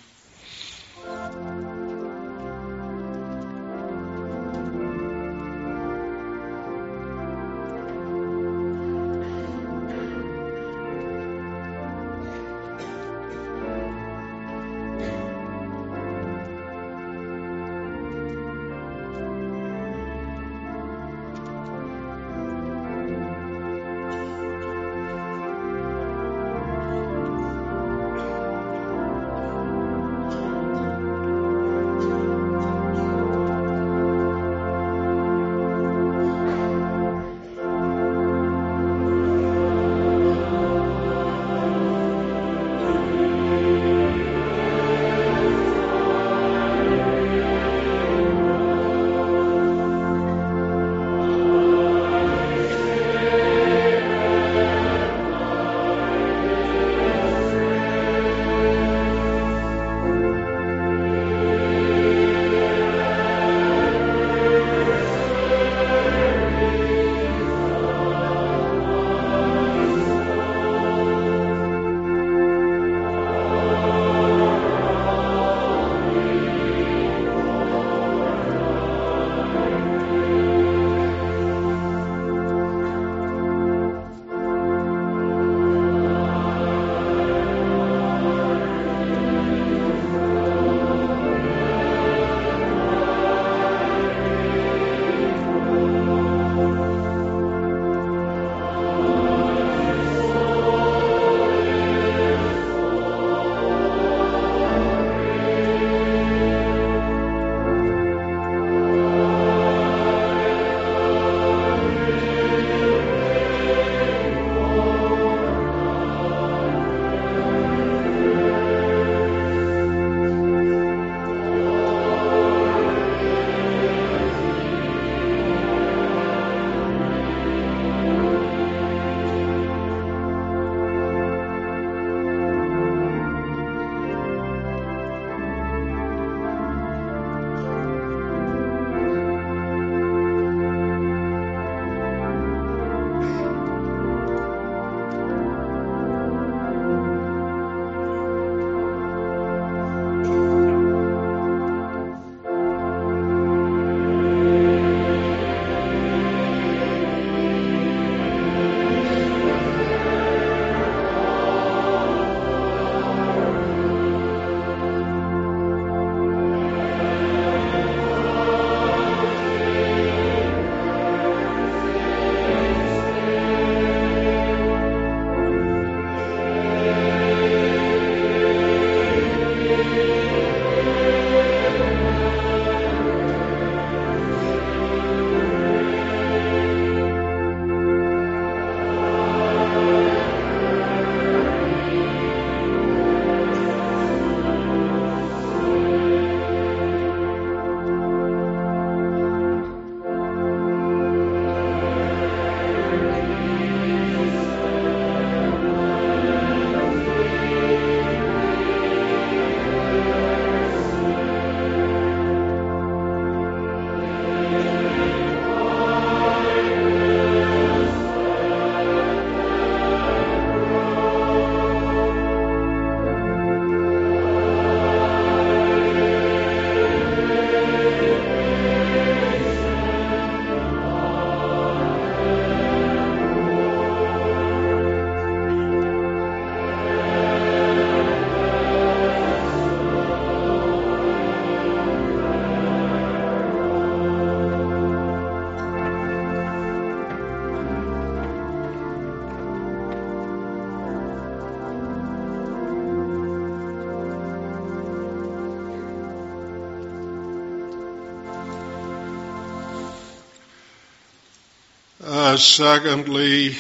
Uh, secondly,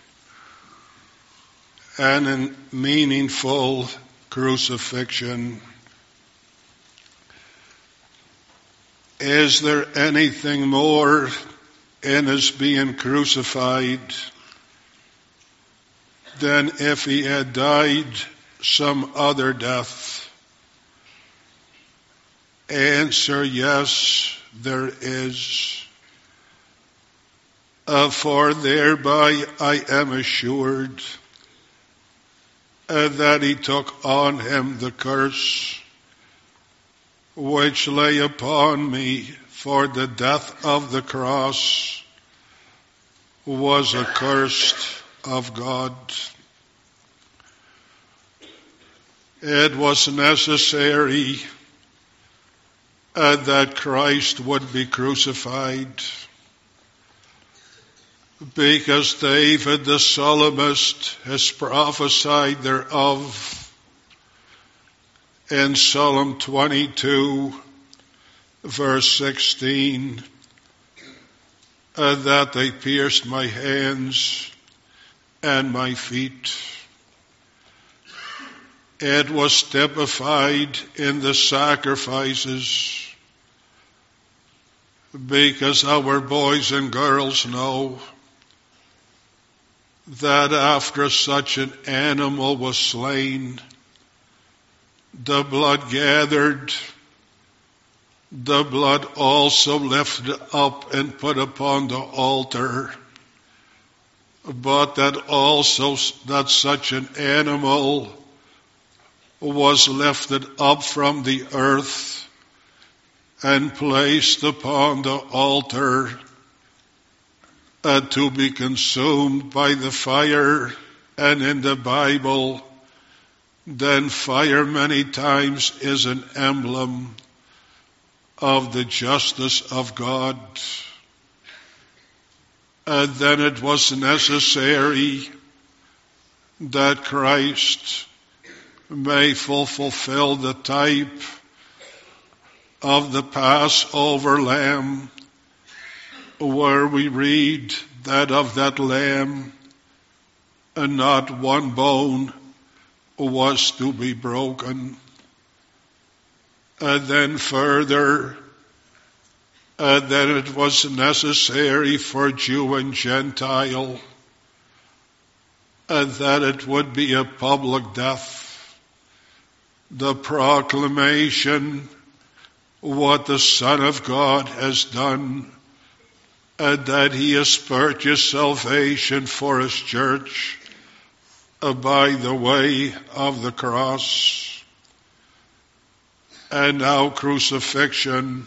an meaningful crucifixion. Is there anything more in his being crucified than if he had died some other death? Answer, yes, there is. Uh, for thereby I am assured uh, that he took on him the curse which lay upon me, for the death of the cross was accursed of God. It was necessary uh, that Christ would be crucified, because David the psalmist has prophesied thereof in Psalm twenty-two, verse sixteen, uh, that they pierced my hands and my feet. It was typified in the sacrifices, because our boys and girls know that after such an animal was slain, the blood gathered, the blood also lifted up and put upon the altar, but that also that such an animal was lifted up from the earth and placed upon the altar uh, to be consumed by the fire. And in the Bible, then fire many times is an emblem of the justice of God. And then it was necessary that Christ may fulfill the type of the Passover lamb, where we read that of that lamb, and not one bone was to be broken. And then further, uh, that it was necessary for Jew and Gentile, and that it would be a public death. The proclamation, what the Son of God has done, and that he has purchased salvation for his church uh, by the way of the cross. And now crucifixion,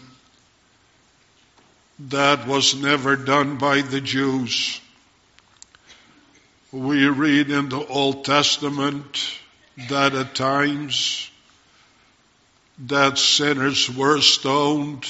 that was never done by the Jews. We read in the Old Testament that at times that sinners were stoned,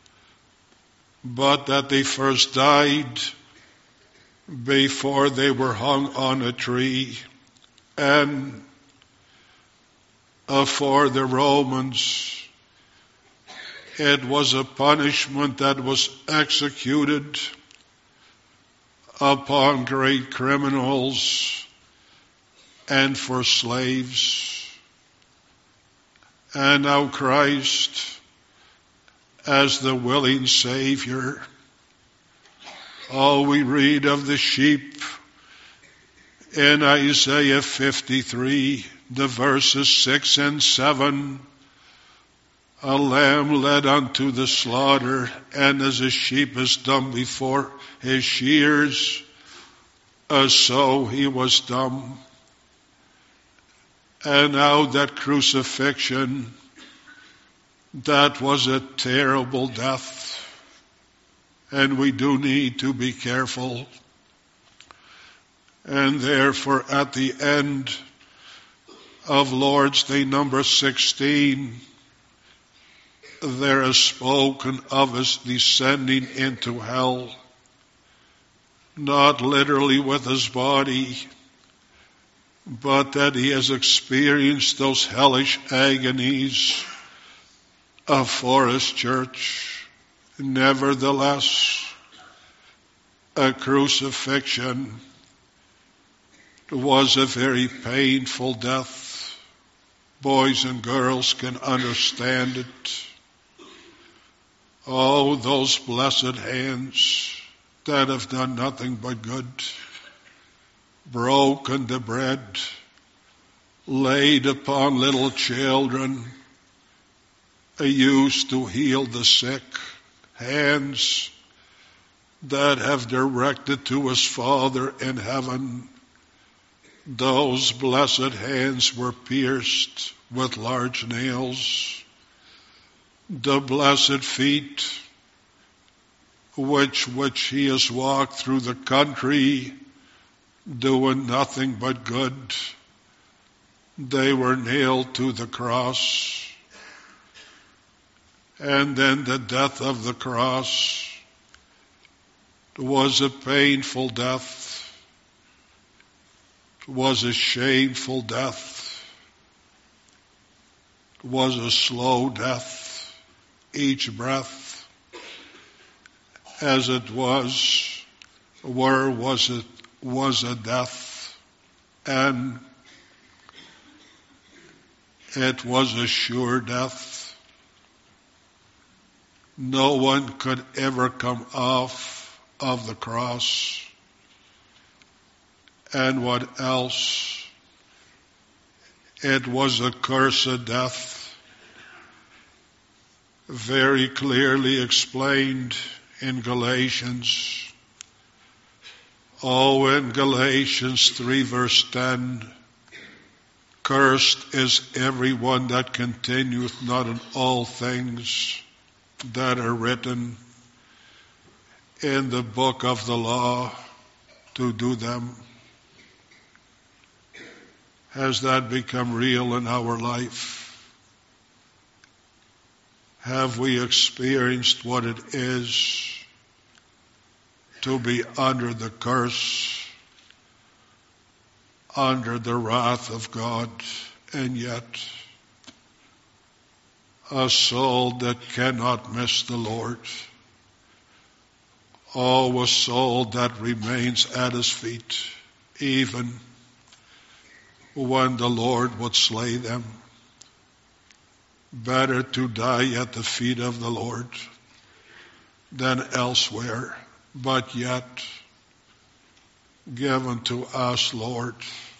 but that they first died before they were hung on a tree. And uh, for the Romans, it was a punishment that was executed upon great criminals and for slaves. And now Christ, as the willing Savior, oh, we read of the sheep in Isaiah fifty-three, the verses six and seven. A lamb led unto the slaughter, and as a sheep is dumb before his shears, uh, so he was dumb. And now that crucifixion, that was a terrible death. And we do need to be careful. And therefore at the end of Lord's Day number sixteen, there is spoken of his descending into hell. Not literally with his body, but that he has experienced those hellish agonies uh, for his church. Nevertheless, a crucifixion was a very painful death. Boys and girls can understand it. Oh, those blessed hands that have done nothing but good, broken the bread, laid upon little children, used to heal the sick, hands that have directed to his Father in heaven. Those blessed hands were pierced with large nails. The blessed feet, which which he has walked through the country, doing nothing but good, they were nailed to the cross. And then the death of the cross was a painful death, was a shameful death, was a slow death. Each breath, as it was, where was it, was a death, and it was a sure death. No one could ever come off of the cross. And what else? It was a cursed death, very clearly explained in Galatians. Oh, in Galatians three verse ten, cursed is everyone that continueth not in all things that are written in the book of the law to do them. Has that become real in our life? Have we experienced what it is to be under the curse, under the wrath of God, and yet a soul that cannot miss the Lord? Oh, a soul that remains at his feet, even when the Lord would slay them. Better to die at the feet of the Lord than elsewhere, but yet given to us, Lord.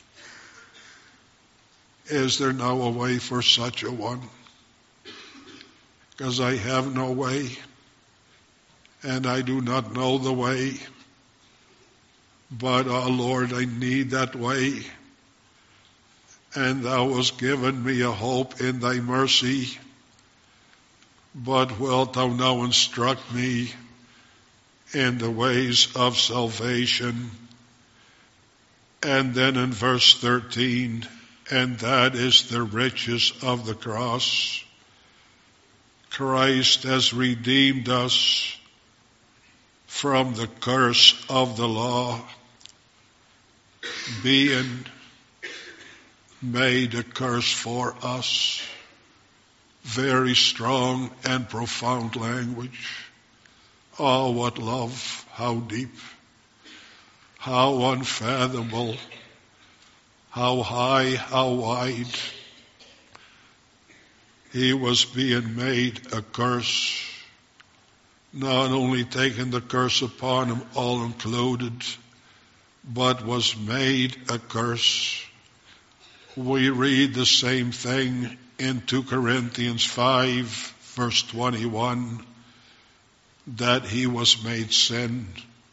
Is there now a way for such a one? Because I have no way, and I do not know the way. But, oh Lord, I need that way. And thou hast given me a hope in thy mercy. But wilt thou now instruct me in the ways of salvation? And then in verse thirteen, and that is the riches of the cross. Christ has redeemed us from the curse of the law, being made a curse for us. Very strong and profound language. Oh, what love, how deep, how unfathomable, how high, how wide. He was being made a curse, not only taking the curse upon him all included, but was made a curse. We read the same thing in Second Corinthians five, verse twenty-one, that he was made sin.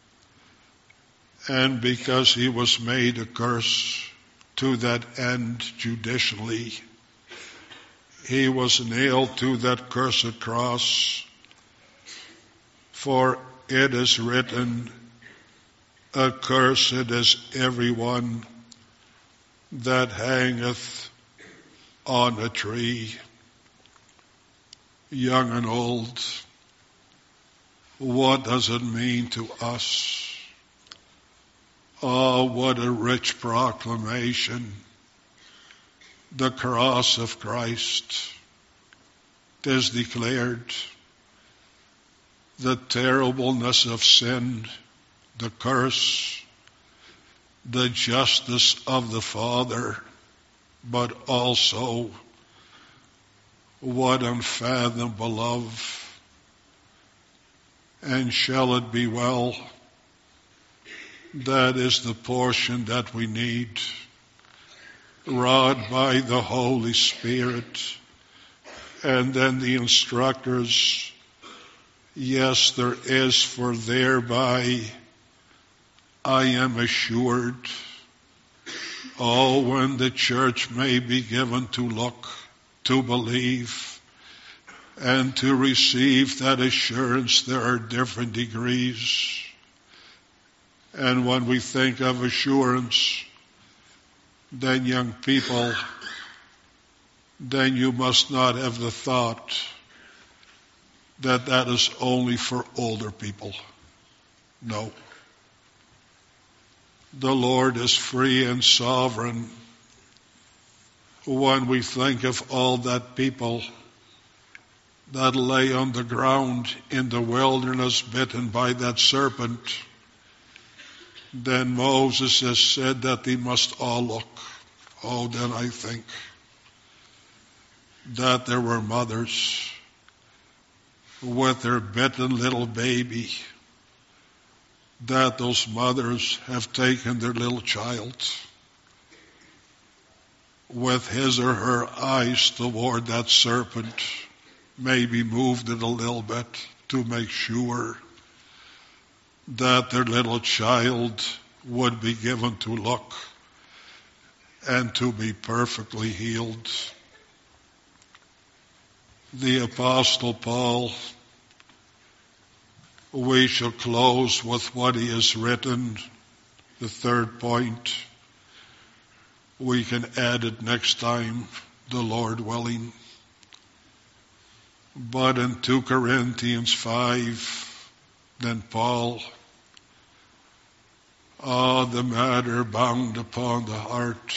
And because he was made a curse, to that end judicially, he was nailed to that cursed cross. For it is written, accursed is everyone that hangeth on a tree. Young and old, what does it mean to us? Oh, what a rich proclamation. The cross of Christ is declared. The terribleness of sin the curse, the justice of the Father, but also what unfathomable love. And shall it be well? That is the portion that we need, wrought by the Holy Spirit. And then the instructors, yes, there is, for thereby I am assured. Oh, when the church may be given to look, to believe, and to receive that assurance, there are different degrees. And when we think of assurance, then young people, then you must not have the thought that that is only for older people. No. The Lord is free and sovereign. When we think of all that people that lay on the ground in the wilderness bitten by that serpent, then Moses has said that they must all look. Oh, then I think that there were mothers with their bitten little baby, that those mothers have taken their little child with his or her eyes toward that serpent, maybe moved it a little bit to make sure that their little child would be given to look and to be perfectly healed. The Apostle Paul, we shall close with what he has written, the third point. We can add it next time, the Lord willing. But in two Corinthians five, then Paul, ah, the matter bound upon the heart,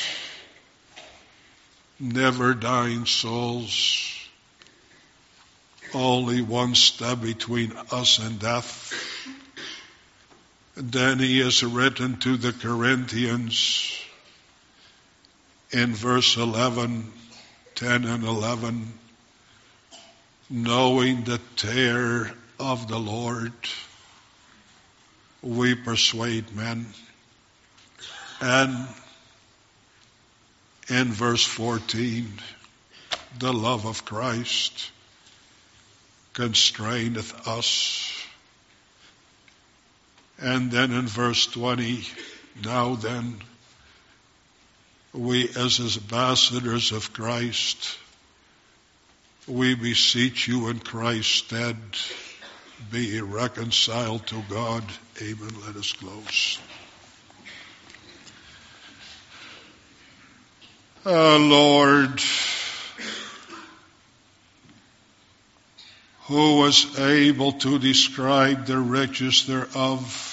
never dying souls, only one step between us and death. Then he has written to the Corinthians in verse eleven, ten and eleven, knowing the terror of the Lord, we persuade men. And in verse fourteen, the love of Christ constraineth us. And then in verse twenty, now then, we as ambassadors of Christ, we beseech you in Christ's stead, be ye reconciled to God. Amen. Let us close. Uh, Lord, who was able to describe the riches thereof,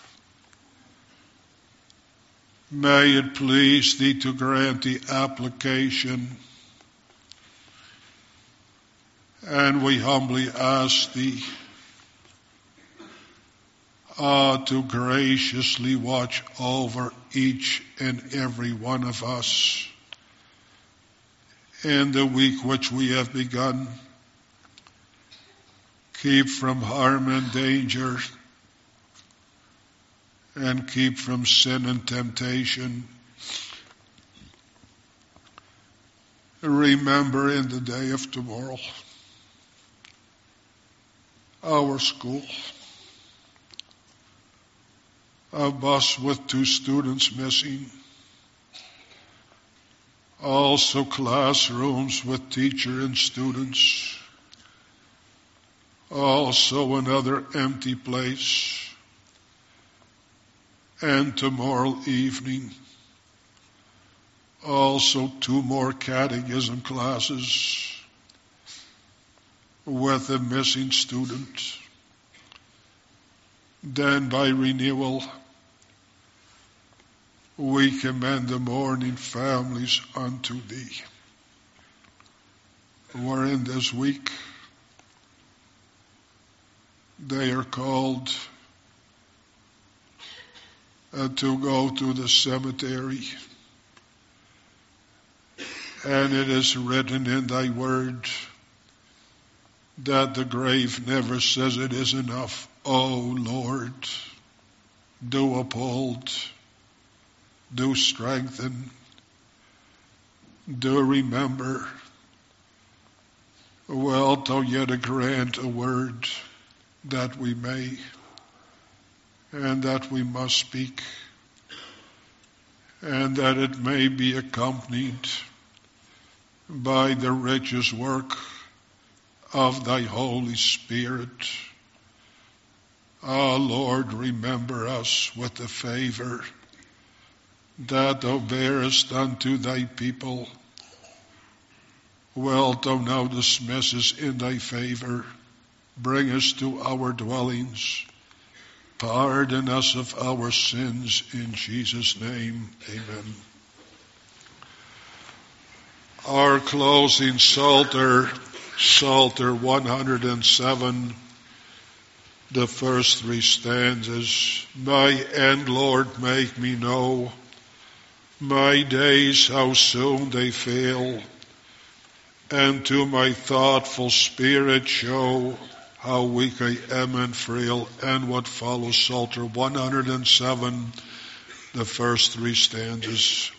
may it please thee to grant the application. And we humbly ask thee uh, to graciously watch over each and every one of us in the week which we have begun. Keep from harm and danger, and keep from sin and temptation. Remember in the day of tomorrow, our school, a bus with two students missing, also classrooms with teacher and students, also another empty place, and tomorrow evening, also two more catechism classes with a missing student. Then by renewal, we commend the mourning families unto thee. Wherein this week they are called uh, to go to the cemetery. And it is written in thy word that the grave never says it is enough. Oh Lord, do uphold, do strengthen, do remember. Well, to yet grant a word that we may and that we must speak, and that it may be accompanied by the richest work of thy Holy Spirit. Ah, Lord, remember us with the favor that thou bearest unto thy people. Well, thou now dismiss us in thy favor. Bring us to our dwellings. Pardon us of our sins in Jesus' name. Amen. Our closing Psalter, Psalter one hundred seven, the first three stanzas. My end, Lord, make me know. My days, how soon they fail. And to my thoughtful spirit show how weak I am and frail. And what follows, Psalter one hundred seven, the first three stanzas.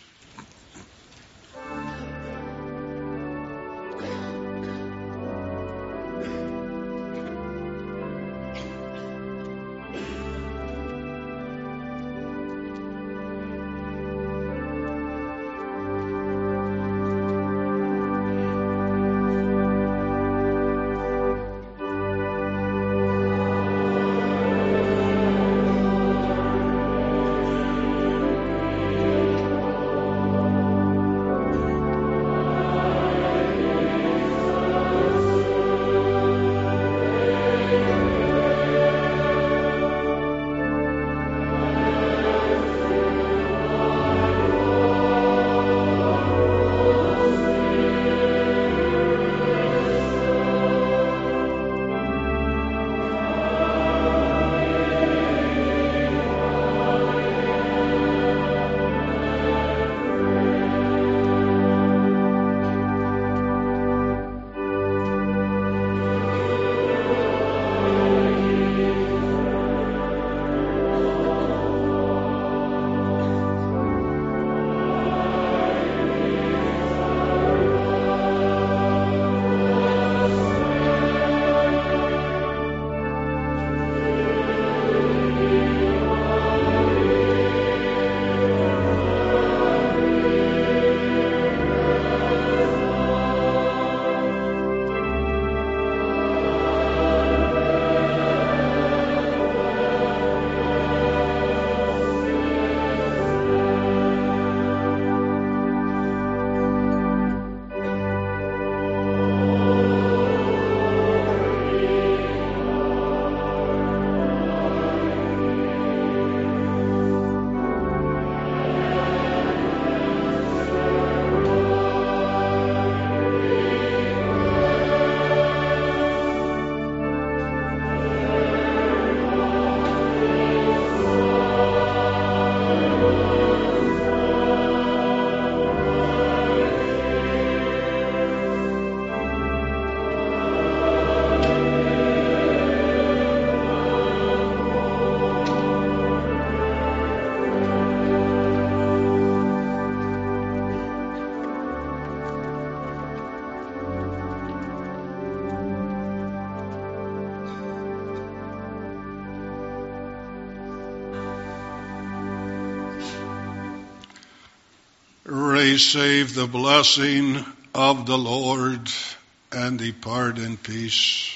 Receive the blessing of the Lord and depart in peace.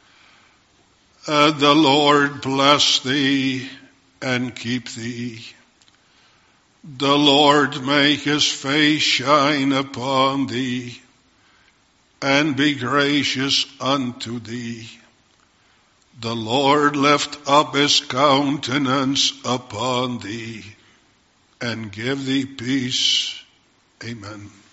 Uh, the Lord bless thee and keep thee. The Lord make his face shine upon thee and be gracious unto thee. The Lord lift up his countenance upon thee and give thee peace. Amen.